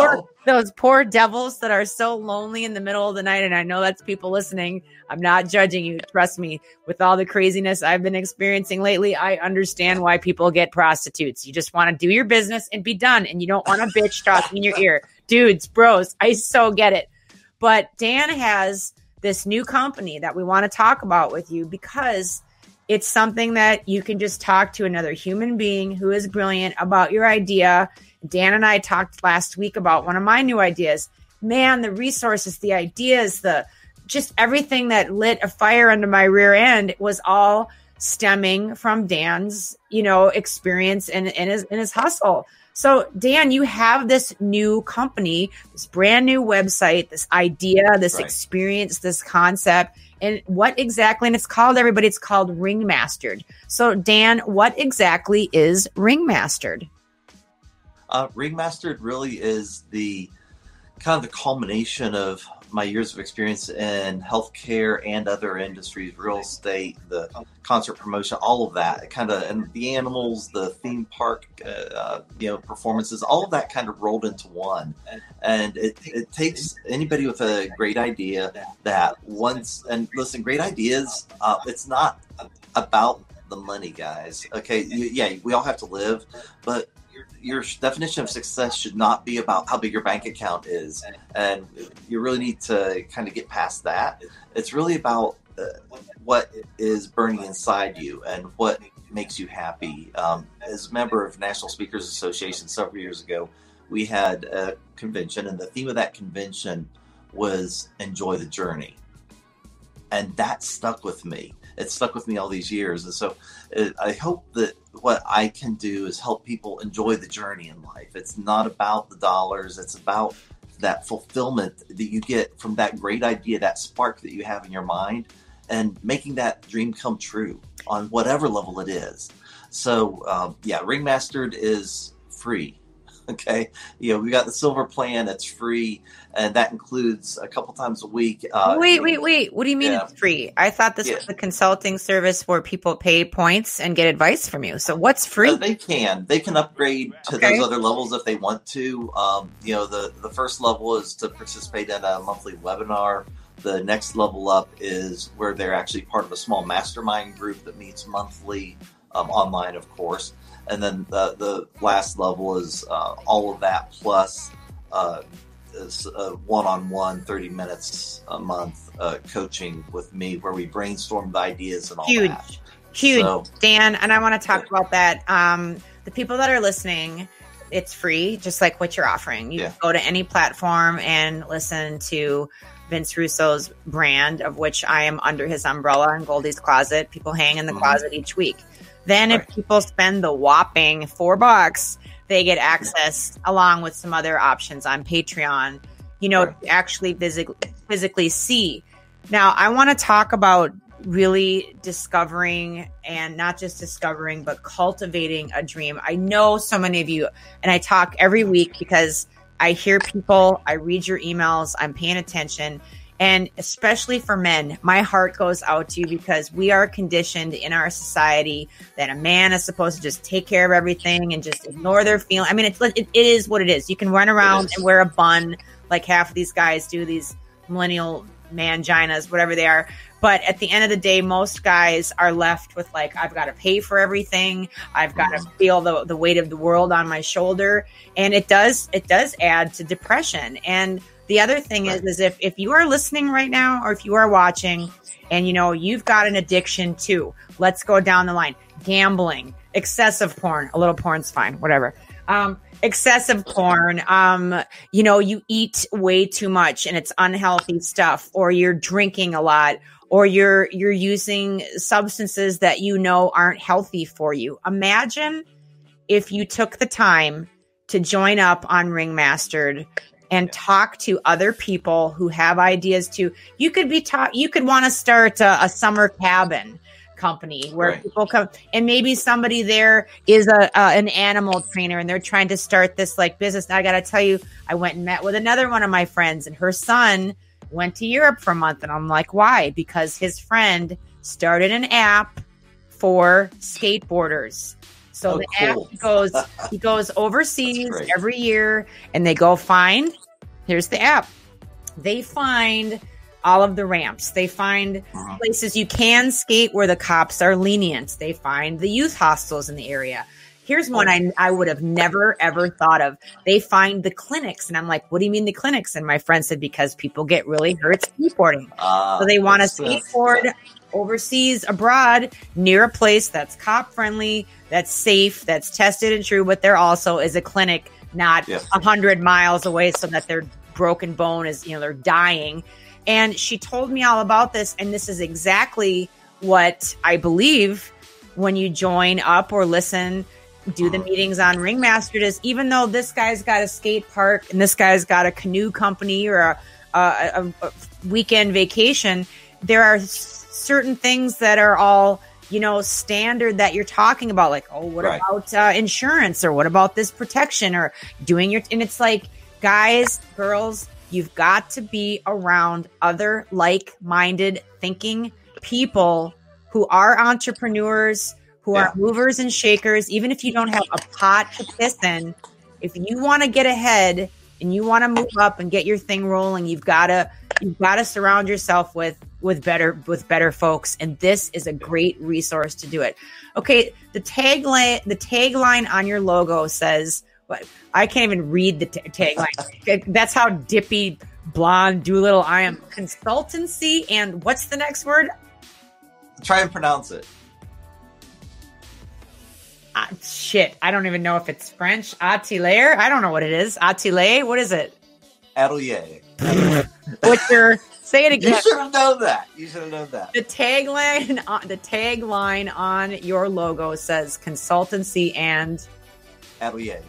those poor devils that are so lonely in the middle of the night. And I know that's people listening. I'm not judging you. Trust me, with all the craziness I've been experiencing lately, I understand why people get prostitutes. You just want to do your business and be done. And you don't want a bitch talking in your ear. Dudes, bros, I so get it. But Dan has this new company that we want to talk about with you because it's something that you can just talk to another human being who is brilliant about your idea. Dan and I talked last week about one of my new ideas. Man, the resources, the ideas, just everything that lit a fire under my rear end was all stemming from Dan's, experience in his hustle. So Dan, you have this new company, this brand new website, this idea, this experience, this concept. And what exactly, and it's called Ringmastered. So Dan, what exactly is Ringmastered? Ringmastered really is the kind of the culmination of my years of experience in healthcare and other industries, real estate, the concert promotion, all of that and the animals, the theme park, performances, all of that kind of rolled into one. And it takes anybody with a great idea that listen, great ideas, it's not about the money, guys. Okay. We all have to live, but your definition of success should not be about how big your bank account is. And you really need to kind of get past that. It's really about what is burning inside you and what makes you happy. As a member of National Speakers Association several years ago, we had a convention, and the theme of that convention was enjoy the journey. And that stuck with me. It stuck with me all these years. And so I hope that what I can do is help people enjoy the journey in life. It's not about the dollars. It's about that fulfillment that you get from that great idea, that spark that you have in your mind, and making that dream come true on whatever level it is. So, Ringmastered is free. Okay. We got the silver plan. It's free. And that includes a couple times a week. Wait. What do you mean it's free? I thought this was a consulting service where people pay points and get advice from you. So what's free? They can upgrade to those other levels if they want to. The first level is to participate in a monthly webinar. The next level up is where they're actually part of a small mastermind group that meets monthly, online, of course. And then the last level is all of that plus is one-on-one 30 minutes a month coaching with me where we brainstorm the ideas and all that. Huge, so, Dan. And I want to talk about that. The people that are listening, it's free, just like what you're offering. You can go to any platform and listen to Vince Russo's brand, of which I am under his umbrella in Goldie's Closet. People hang in the closet each week. Then if people spend the whopping $4, they get access along with some other options on Patreon, to actually physically see. Now, I want to talk about really discovering, and not just discovering, but cultivating a dream. I know so many of you, and I talk every week because I hear people, I read your emails, I'm paying attention. And especially for men, my heart goes out to you because we are conditioned in our society that a man is supposed to just take care of everything and just ignore their feelings. I mean, it is what it is. You can run around and wear a bun like half of these guys do, these millennial manginas, whatever they are. But at the end of the day, most guys are left with I've got to pay for everything. I've got to feel the weight of the world on my shoulder. And it does add to depression. And the other thing is if you are listening right now, or if you are watching and, you've got an addiction too, let's go down the line. Gambling, excessive porn, a little porn's fine, whatever. Excessive porn, you eat way too much and it's unhealthy stuff, or you're drinking a lot, or you're using substances that aren't healthy for you. Imagine if you took the time to join up on Ringmastered and talk to other people who have ideas too. You could want to start a summer cabin company where people come, and maybe somebody there is an animal trainer and they're trying to start this business. Now, I got to tell you, I went and met with another one of my friends, and her son went to Europe for a month. And I'm like, why? Because his friend started an app for skateboarders. So app he goes overseas every year, and they go find Here's the app. They find all of the ramps. They find places you can skate where the cops are lenient. They find the youth hostels in the area. Here's one I would have never, ever thought of. They find the clinics. And I'm like, what do you mean the clinics? And my friend said, because people get really hurt skateboarding. So they want to skateboard overseas, abroad, near a place that's cop friendly, that's safe, that's tested and true. But there also is a clinic not 100 miles away so that their broken bone is, they're dying. And she told me all about this. And this is exactly what I believe when you join up or listen, do the meetings on Ringmastered is, even though this guy's got a skate park and this guy's got a canoe company or a weekend vacation, there are certain things that are all, standard that you're talking about. Like, what about insurance, or what about this protection, or doing and it's like, guys, girls, you've got to be around other like-minded thinking people who are entrepreneurs, who are movers and shakers. Even if you don't have a pot to piss in, if you want to get ahead and you want to move up and get your thing rolling, you've got to surround yourself with better folks. And this is a great resource to do it. Okay, the tagline on your logo says, I can't even read the tagline. That's how dippy, blonde, Doolittle I am. Consultancy and what's the next word? Try and pronounce it. Shit, I don't even know if it's French. Atelier? I don't know what it is. Atelier? What is it? Atelier. Say it again. You should have known that. The tagline on your logo says consultancy and Atelier.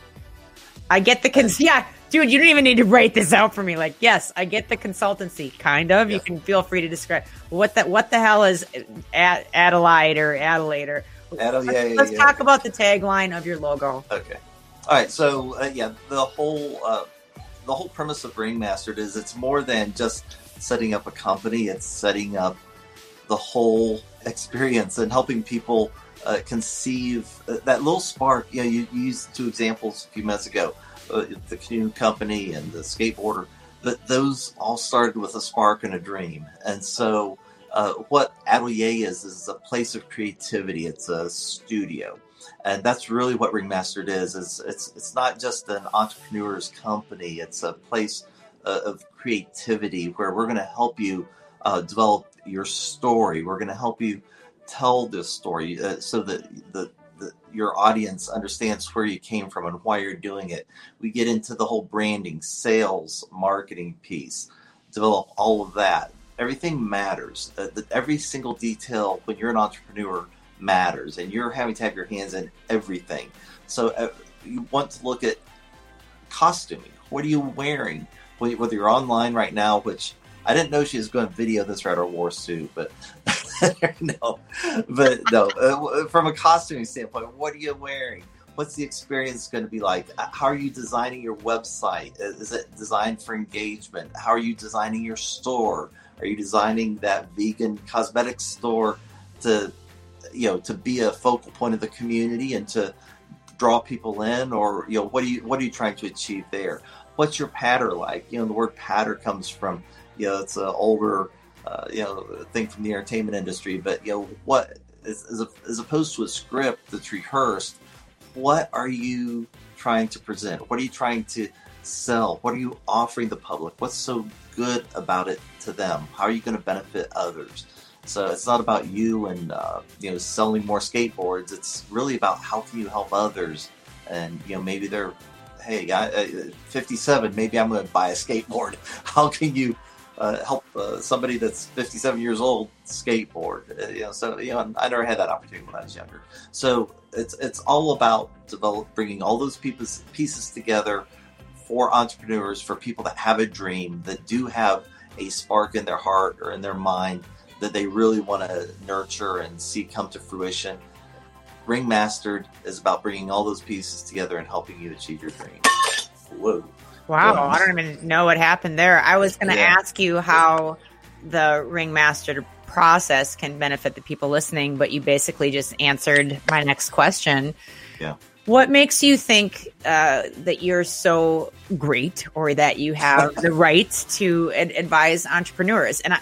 I get the dude, you don't even need to write this out for me. Like, yes, I get the consultancy, kind of. Yes. You can feel free to describe what the hell is Adelaide or Adelaide or. Let's talk about the tagline of your logo. Okay. All right. So the whole premise of Ringmastered is it's more than just setting up a company. It's setting up the whole experience and helping people conceive that little spark. You used 2 examples a few minutes ago, the canoe company and the skateboarder, but those all started with a spark and a dream. And so what Atelier is a place of creativity. It's a studio. And that's really what Ringmastered is. It's not just an entrepreneur's company. It's a place of creativity where we're going to help you develop your story. We're going to help you tell this story so that your audience understands where you came from and why you're doing it. We get into the whole branding, sales, marketing piece, develop all of that. Everything matters. Every single detail when you're an entrepreneur matters, and you're having to have your hands in everything. So you want to look at costuming. What are you wearing? Whether you're online right now, which I didn't know she was going to video this right or war suit, but no. From a costuming standpoint, what are you wearing? What's the experience going to be like? How are you designing your website? Is it designed for engagement? How are you designing your store? Are you designing that vegan cosmetics store to be a focal point of the community and to draw people in? Or, what are you trying to achieve there? What's your patter like? The word patter comes from, it's an older, thing from the entertainment industry, but, what as opposed to a script that's rehearsed, what are you trying to present? What are you trying to sell? What are you offering the public? What's so good about it to them? How are you going to benefit others? So it's not about you and selling more skateboards. It's really about how can you help others. And maybe they're, hey, 57. Maybe I'm going to buy a skateboard. How can you help somebody that's 57 years old skateboard? I never had that opportunity when I was younger. So it's all about bringing all those pieces together for entrepreneurs, for people that have a dream, that do have a spark in their heart or in their mind that they really want to nurture and see come to fruition. Ringmastered is about bringing all those pieces together and helping you achieve your dream. Whoa. Wow, I don't even know what happened there. I was going to ask you how the Ringmastered process can benefit the people listening, but you basically just answered my next question. Yeah. What makes you think that you're so great, or that you have the right to advise entrepreneurs? And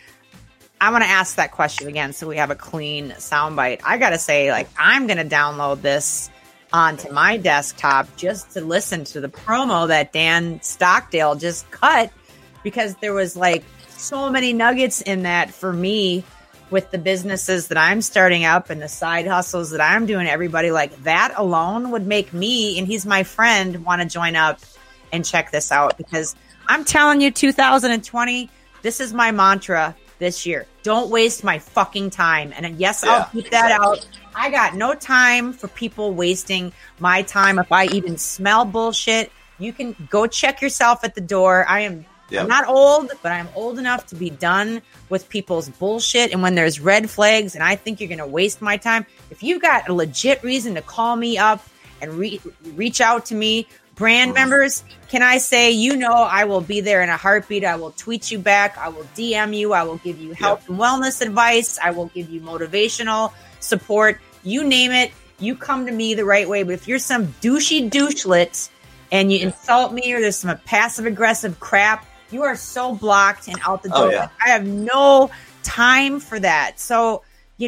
I want to ask that question again, so we have a clean soundbite. I got to say, like, I'm going to download this onto my desktop just to listen to the promo that Dan Stockdale just cut, because there was like so many nuggets in that for me with the businesses that I'm starting up and the side hustles that I'm doing. Everybody, like, that alone would make me, and he's my friend, want to join up and check this out, because I'm telling you, 2020, this is my mantra this year. Don't waste my fucking time. And yes, I'll keep that out. I got no time for people wasting my time. If I even smell bullshit, you can go check yourself at the door. I am not old, but I'm old enough to be done with people's bullshit. And when there's red flags and I think you're going to waste my time, if you've got a legit reason to call me up and reach out to me, brand members, can I say, I will be there in a heartbeat. I will tweet you back. I will DM you. I will give you health and wellness advice. I will give you motivational support. You name it. You come to me the right way. But if you're some douchey douchelet and you insult me, or there's some passive aggressive crap, you are so blocked and out the door. I have no time for that. So,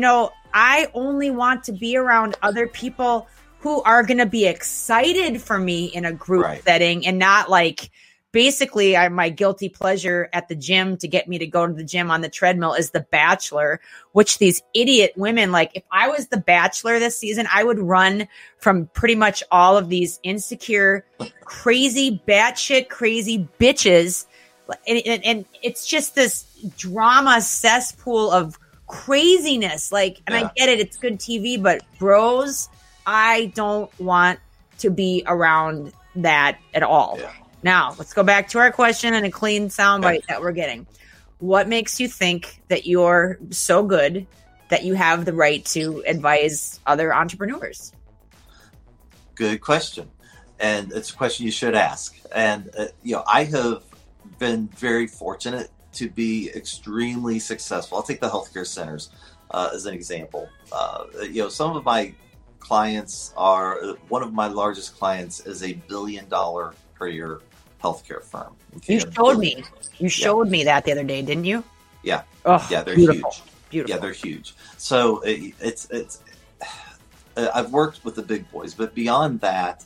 I only want to be around other people who are going to be excited for me in a group setting, and not like, basically, my guilty pleasure at the gym to get me to go to the gym on the treadmill is The Bachelor, which these idiot women, like, if I was The Bachelor this season, I would run from pretty much all of these insecure, crazy, batshit crazy bitches. And it's just this drama cesspool of craziness. Like, and I get it, it's good TV, but bros, I don't want to be around that at all. Now, let's go back to our question and a clean soundbite that we're getting. What makes you think that you're so good that you have the right to advise other entrepreneurs? Good question. And it's a question you should ask. And, I have been very fortunate to be extremely successful. I'll take the healthcare centers as an example. Some of my clients one of my largest clients is $1 billion per year healthcare firm. Okay? You showed me that the other day, didn't you? Yeah. Oh, yeah, they're beautiful. huge. Beautiful. Yeah, they're huge. So it's I've worked with the big boys, but beyond that,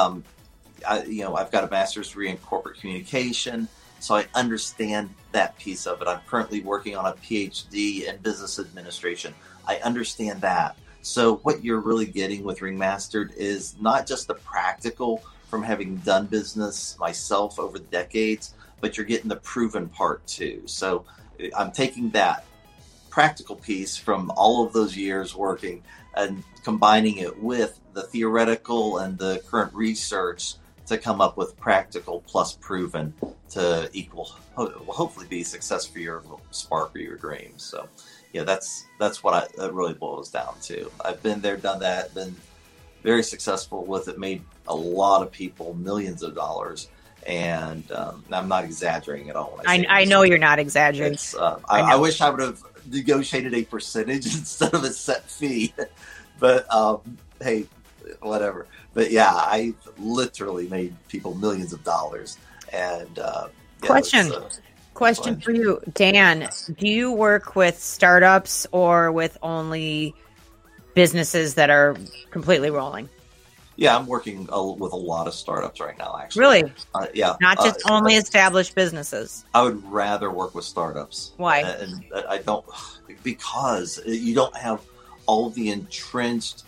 I've got a master's degree in corporate communication, so I understand that piece of it. I'm currently working on a PhD in business administration. I understand that. So what you're really getting with Ringmastered is not just the practical from having done business myself over the decades, but you're getting the proven part too. So I'm taking that practical piece from all of those years working and combining it with the theoretical and the current research to come up with practical plus proven to equal, hopefully be success for your spark or your dreams. So that's what it really boils down to. I've been there, done that, been very successful with it, made a lot of people millions of dollars. And I'm not exaggerating at all. When I know you're not exaggerating. I wish I would have negotiated a percentage instead of a set fee. But hey, whatever. But yeah, I literally made people millions of dollars. And question for you, Dan. Do you work with startups or with only businesses that are completely rolling? Yeah, I'm working with a lot of startups right now, actually. Really? Yeah. Not just only established businesses. I would rather work with startups. Why? And I don't, because you don't have all the entrenched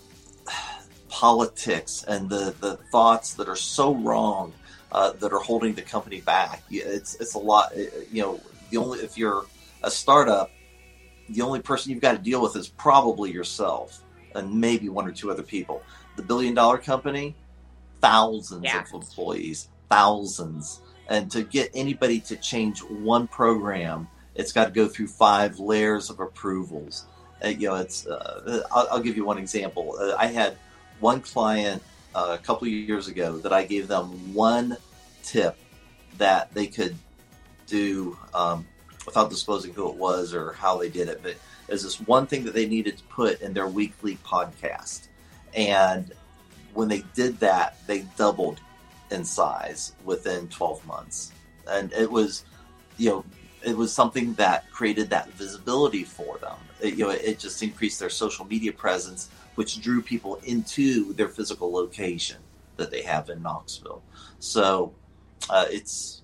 politics and the thoughts that are so wrong that are holding the company back. It's a lot. If you're a startup, the only person you've got to deal with is probably yourself and maybe one or two other people. The $1 billion company, thousands of employees, thousands. And to get anybody to change one program, it's got to go through 5 layers of approvals. I'll give you one example. I had one client a couple of years ago that I gave them one tip that they could do without disclosing who it was or how they did it. But there's this one thing that they needed to put in their weekly podcast. And when they did that, they doubled in size within 12 months. And it was, it was something that created that visibility for them. It just increased their social media presence, which drew people into their physical location that they have in Knoxville. So there's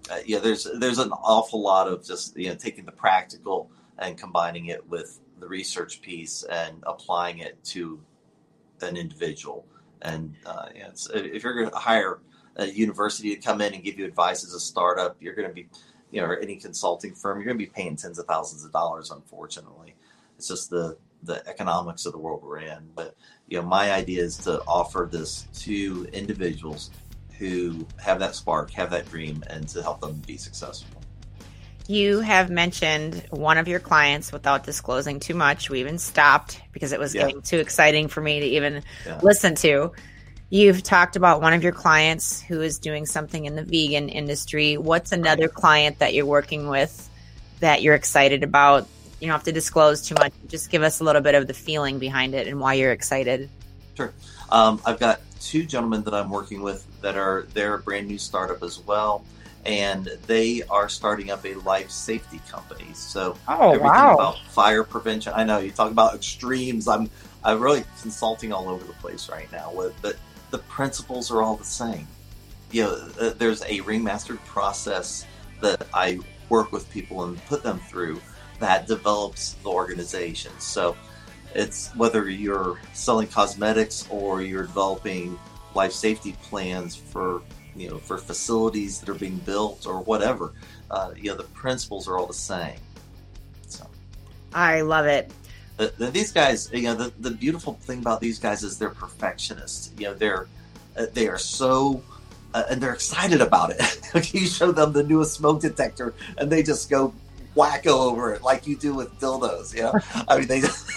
an awful lot of just, taking the practical and combining it with the research piece and applying it to an individual. And if you're going to hire a university to come in and give you advice as a startup, you're going to be, or any consulting firm, you're going to be paying tens of thousands of dollars, unfortunately. It's just the economics of the world we're in. But, my idea is to offer this to individuals who have that spark, have that dream, and to help them be successful. You have mentioned one of your clients without disclosing too much. We even stopped because it was getting too exciting for me to even listen to. You've talked about one of your clients who is doing something in the vegan industry. What's another client that you're working with that you're excited about? You don't have to disclose too much. Just give us a little bit of the feeling behind it and why you're excited. Sure. I've got two gentlemen that I'm working with they're a brand new startup as well. And they are starting up a life safety company. So everything about fire prevention. I know you talk about extremes. I'm really consulting all over the place right now. But the principles are all the same. There's a ringmastered process that I work with people and put them through that develops the organization. So it's whether you're selling cosmetics or you're developing life safety plans for facilities that are being built or whatever, the principles are all the same. So I love it. These guys, the beautiful thing about these guys is they're perfectionists. They are so, and they're excited about it. You show them the newest smoke detector, and they just go wacko over it like you do with dildos. I mean, they just.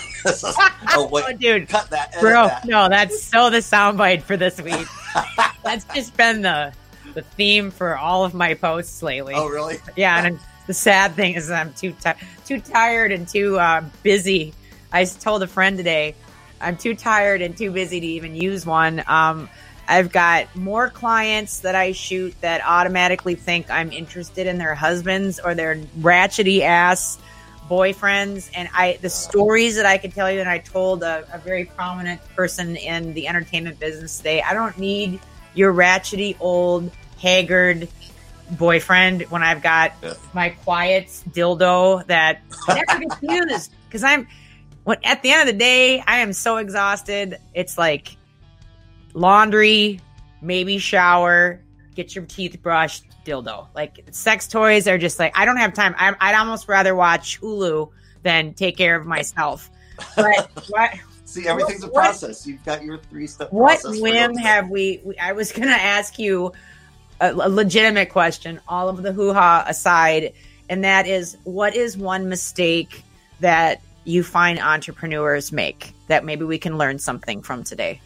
Dude, cut that, bro. that. No, that's so the soundbite for this week. That's just been the theme for all of my posts lately. Oh, really? Yeah, and the sad thing is I'm too tired and too busy. I told a friend today, I'm too tired and too busy to even use one. I've got more clients that I shoot that automatically think I'm interested in their husbands or their ratchety ass boyfriends. And the stories that I could tell you, and I told a very prominent person in the entertainment business today, I don't need your ratchety old haggard boyfriend when I've got my quiet dildo that never gets used. Because at the end of the day, I am so exhausted. It's like laundry, maybe shower, get your teeth brushed, dildo. Like sex toys are just like, I don't have time. I'd almost rather watch Hulu than take care of myself. But see, everything's a process. You've got your 3-step process. What whim have we? I was going to ask you a legitimate question, all of the hoo-ha aside, and that is, what is one mistake that you find entrepreneurs make that maybe we can learn something from today?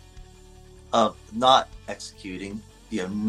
Not executing. There's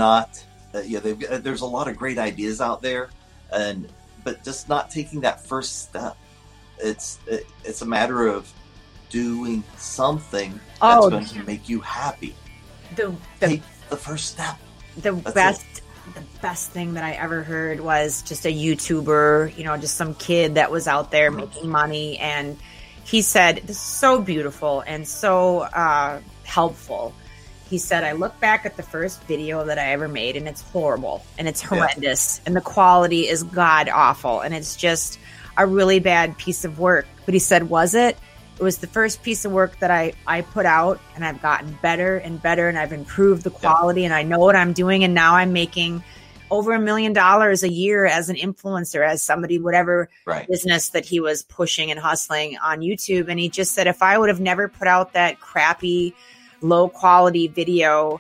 a lot of great ideas out there, but just not taking that first step. It's a matter of doing something that's going to make you happy. Take the first step. The best thing that I ever heard was just a YouTuber, just some kid that was out there making money, and he said, this is so beautiful and so helpful. He said, I look back at the first video that I ever made, and it's horrible and it's horrendous and the quality is god awful and it's just a really bad piece of work. But he said, it was the first piece of work that I put out, and I've gotten better and better, and I've improved the quality, and I know what I'm doing, and now I'm making over $1 million a year as an influencer, as somebody, whatever business that he was pushing and hustling on YouTube. And he just said, if I would have never put out that crappy, low quality video,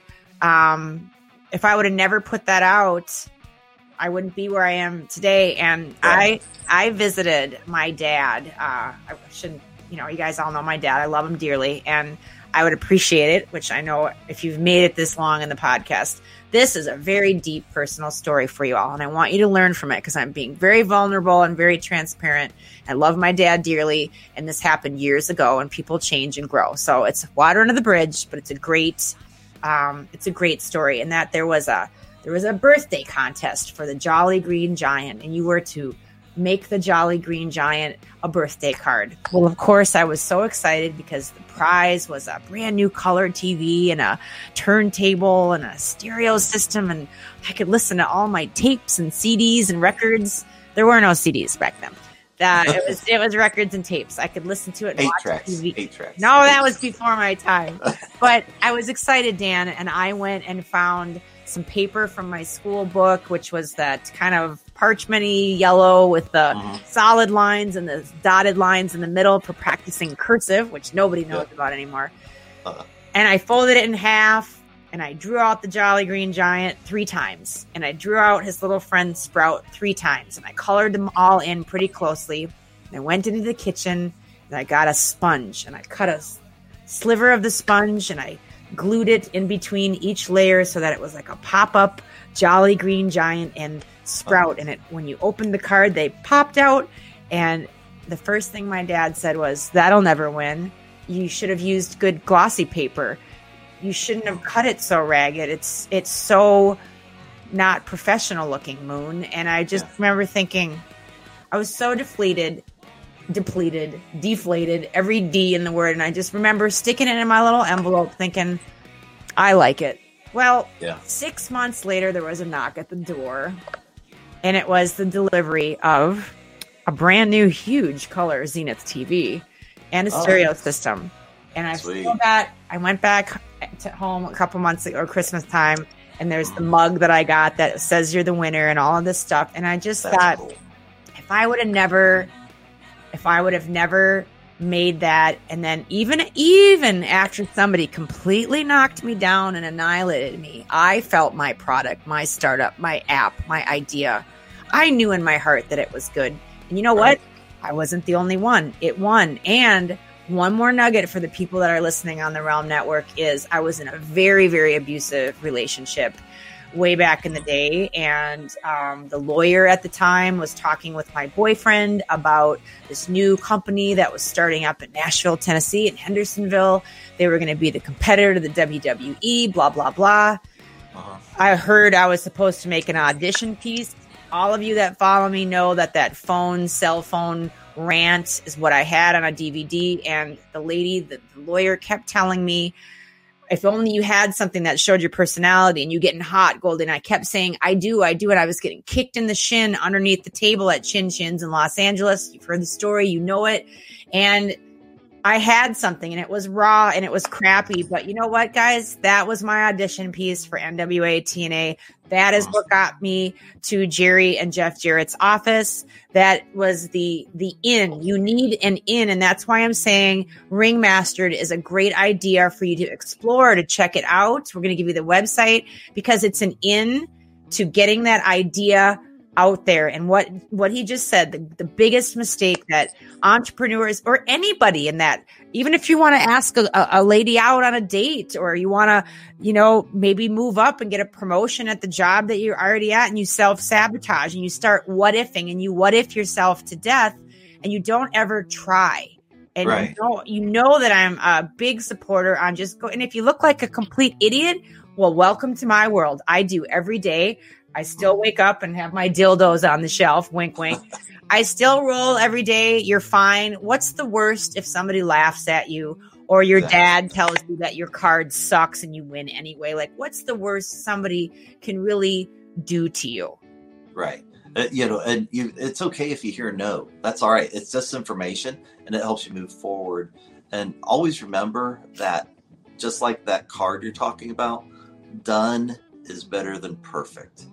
if I would have never put that out, I wouldn't be where I am today. And I visited my dad. I shouldn't, you guys all know my dad. I love him dearly, and I would appreciate it, which I know if you've made it this long in the podcast, this is a very deep personal story for you all. And I want you to learn from it because I'm being very vulnerable and very transparent. I love my dad dearly. And this happened years ago, and people change and grow. So it's water under the bridge, but it's a great it's a great story in that there was a birthday contest for the Jolly Green Giant, and you were to make the Jolly Green Giant a birthday card. Well, of course, I was so excited because the prize was a brand new color TV and a turntable and a stereo system, and I could listen to all my tapes and CDs and records. There were no CDs back then. It was records and tapes. I could listen to it and watch TV. 8 tracks. No, that was before my time. But I was excited, Dan, and I went and found some paper from my school book, which was that kind of parchmenty yellow with the solid lines and the dotted lines in the middle for practicing cursive, which nobody knows about anymore. And I folded it in half, and I drew out the Jolly Green Giant 3 times, and I drew out his little friend Sprout 3 times, and I colored them all in pretty closely. And I went into the kitchen, and I got a sponge, and I cut a sliver of the sponge, and I glued it in between each layer so that it was like a pop-up Jolly Green Giant and Sprout. And when you opened the card, they popped out. And the first thing my dad said was, "That'll never win. You should have used good glossy paper. You shouldn't have cut it so ragged. It's so not professional looking, Moon." And I just remember thinking, I was so deflated, deflated, every D in the word. And I just remember sticking it in my little envelope thinking, I like it. Well, 6 months later, there was a knock at the door, and it was the delivery of a brand new, huge color Zenith TV and a stereo system. And I went back to home a couple months ago, or Christmas time, and there's the mug that I got that says you're the winner and all of this stuff. And I just thought, cool. if I would have never made that, and then even after somebody completely knocked me down and annihilated me, I felt my product, my startup, my app, my idea. I knew in my heart that it was good. And you know what? I wasn't the only one. It won. And one more nugget for the people that are listening on the Realm Network is I was in a very, very abusive relationship way back in the day. And the lawyer at the time was talking with my boyfriend about this new company that was starting up in Nashville, Tennessee, in Hendersonville. They were going to be the competitor to the WWE, blah, blah, blah. I heard I was supposed to make an audition piece. All of you that follow me know that cell phone rant is what I had on a DVD. And the lawyer kept telling me, if only you had something that showed your personality and you getting hot, Golden. I kept saying, I do. And I was getting kicked in the shin underneath the table at Chin Chins in Los Angeles. You've heard the story. You know it. And I had something, and it was raw and it was crappy. But you know what, guys? That was my audition piece for NWA TNA. That is what got me to Jerry and Jeff Jarrett's office. That was the in. You need an in. And that's why I'm saying Ringmastered is a great idea for you to explore, to check it out. We're going to give you the website because it's an in to getting that idea out there. And what he just said, the biggest mistake that entrepreneurs or anybody in that, even if you want to ask a lady out on a date, or you want to, maybe move up and get a promotion at the job that you're already at, and you self-sabotage and you start what ifing and you what if yourself to death, and you don't ever try. And you know that I'm a big supporter on just go. And if you look like a complete idiot, well, welcome to my world. I do every day. I still wake up and have my dildos on the shelf. Wink, wink. I still roll every day. You're fine. What's the worst if somebody laughs at you, or your dad tells you that your card sucks and you win anyway? Like, what's the worst somebody can really do to you? Right. It's okay if you hear no. That's all right. It's just information, and it helps you move forward. And always remember that, just like that card you're talking about, done is better than perfect.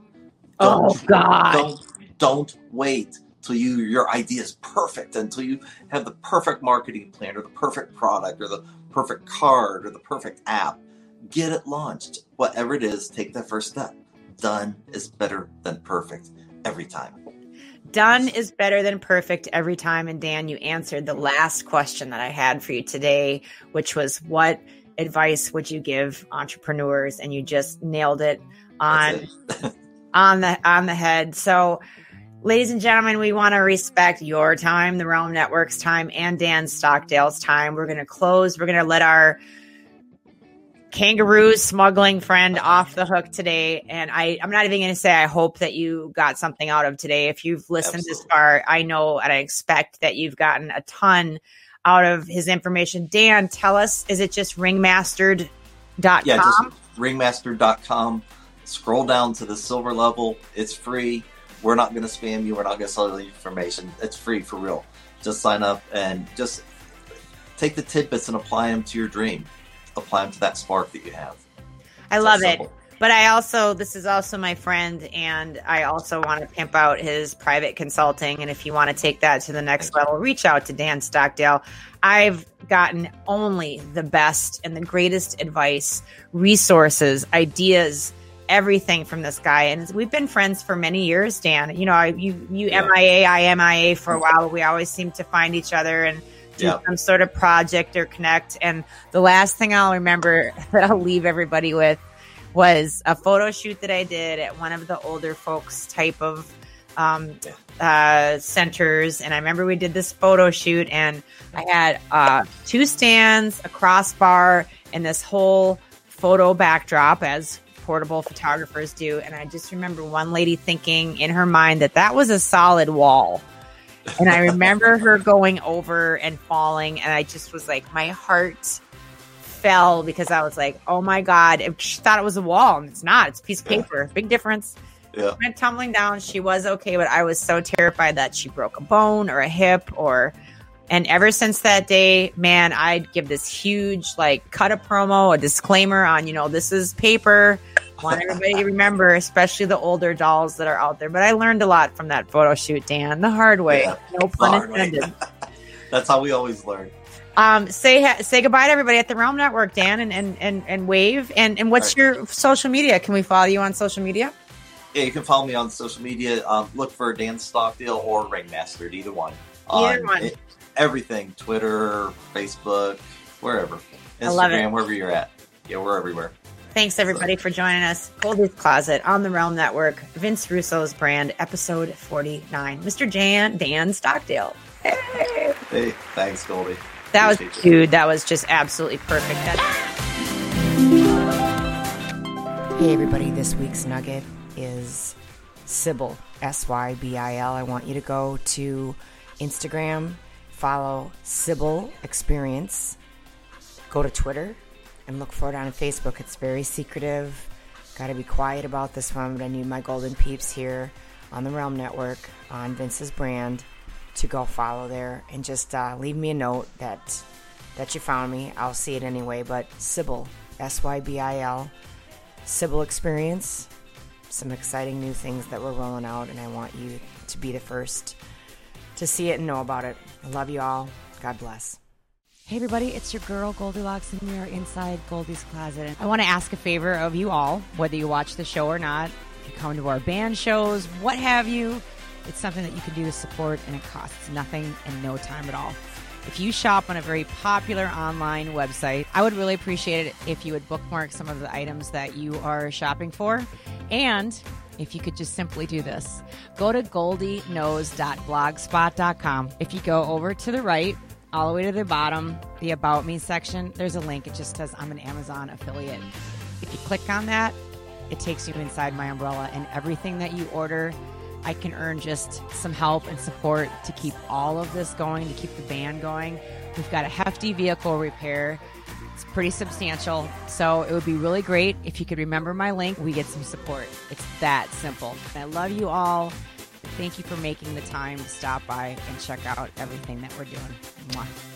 Don't wait till your idea is perfect, until you have the perfect marketing plan, or the perfect product, or the perfect card, or the perfect app. Get it launched. Whatever it is, take that first step. Done is better than perfect every time. Done is better than perfect every time. And Dan, you answered the last question that I had for you today, which was, what advice would you give entrepreneurs? And you just nailed it on the head. So, ladies and gentlemen, we want to respect your time, the Realm Network's time, and Dan Stockdale's time. We're going to close. We're going to let our kangaroo smuggling friend off the hook today. And I'm not even going to say I hope that you got something out of today. If you've listened this far, I know and I expect that you've gotten a ton out of his information. Dan, tell us, is it just ringmastered.com? Yeah, just ringmastered.com. Scroll down to the silver level. It's free. We're not going to spam you. We're not going to sell you information. It's free for real. Just sign up and just take the tidbits and apply them to your dream. Apply them to that spark that you have. I love it. But this is also my friend, and I also want to pimp out his private consulting. And if you want to take that to the next level, reach out to Dan Stockdale. I've gotten only the best and the greatest advice, resources, ideas, everything from this guy. And we've been friends for many years, Dan. You know, you MIA, I MIA for a while. We always seem to find each other and do some sort of project or connect. And the last thing I'll remember that I'll leave everybody with was a photo shoot that I did at one of the older folks type of centers. And I remember we did this photo shoot, and I had 2 stands, a crossbar, and this whole photo backdrop, as portable photographers do. And I just remember one lady thinking in her mind that was a solid wall. And I remember her going over and falling, and I just was like, my heart fell, because I was like, oh my God, she thought it was a wall, and it's not. It's a piece of paper. Big difference. Yeah. Went tumbling down. She was okay, but I was so terrified that she broke a bone or a hip and ever since that day, man, I'd give this huge, cut a promo, a disclaimer on, this is paper. I want everybody to remember, especially the older dolls that are out there. But I learned a lot from that photo shoot, Dan, the hard way. Yeah, no pun intended. That's how we always learn. Say goodbye to everybody at the Realm Network, Dan, and wave. And what's your social media? Can we follow you on social media? Yeah, you can follow me on social media. Look for Dan Stockdale or Ringmastered, either one. Everything, Twitter, Facebook, wherever. Instagram, I love it. Wherever you're at. Yeah, we're everywhere. Thanks, everybody, for joining us. Goldie's Closet on the Realm Network. Vince Russo's brand, episode 49. Mr. Dan Stockdale. Hey. Hey, thanks, Goldie. That was, dude, that was just absolutely perfect. Hey, everybody, this week's nugget is Sybil, Sybil. I want you to go to Instagram, follow Sybil Experience, go to Twitter, and look for it on Facebook. It's very secretive. Got to be quiet about this one, but I need my golden peeps here on the Realm Network, on Vince's brand, to go follow there and just leave me a note that you found me. I'll see it anyway. But Sybil, Sybil, Sybil Experience, some exciting new things that we're rolling out, and I want you to be the first to see it and know about it. I love you all. God bless. Hey everybody, it's your girl Goldilocks, and we are inside Goldie's Closet. I want to ask a favor of you all, whether you watch the show or not, if you come to our band shows, what have you, it's something that you can do to support, and it costs nothing and no time at all. If you shop on a very popular online website, I would really appreciate it if you would bookmark some of the items that you are shopping for. And if you could just simply do this, go to goldyknows.blogspot.com. If you go over to the right, all the way to the bottom, the About Me section, there's a link. It just says I'm an Amazon affiliate. If you click on that, it takes you inside my umbrella, and everything that you order, I can earn just some help and support to keep all of this going, to keep the band going. We've got a hefty vehicle repair. It's pretty substantial. So it would be really great if you could remember my link. We get some support. It's that simple. I love you all. Thank you for making the time to stop by and check out everything that we're doing. Mwah.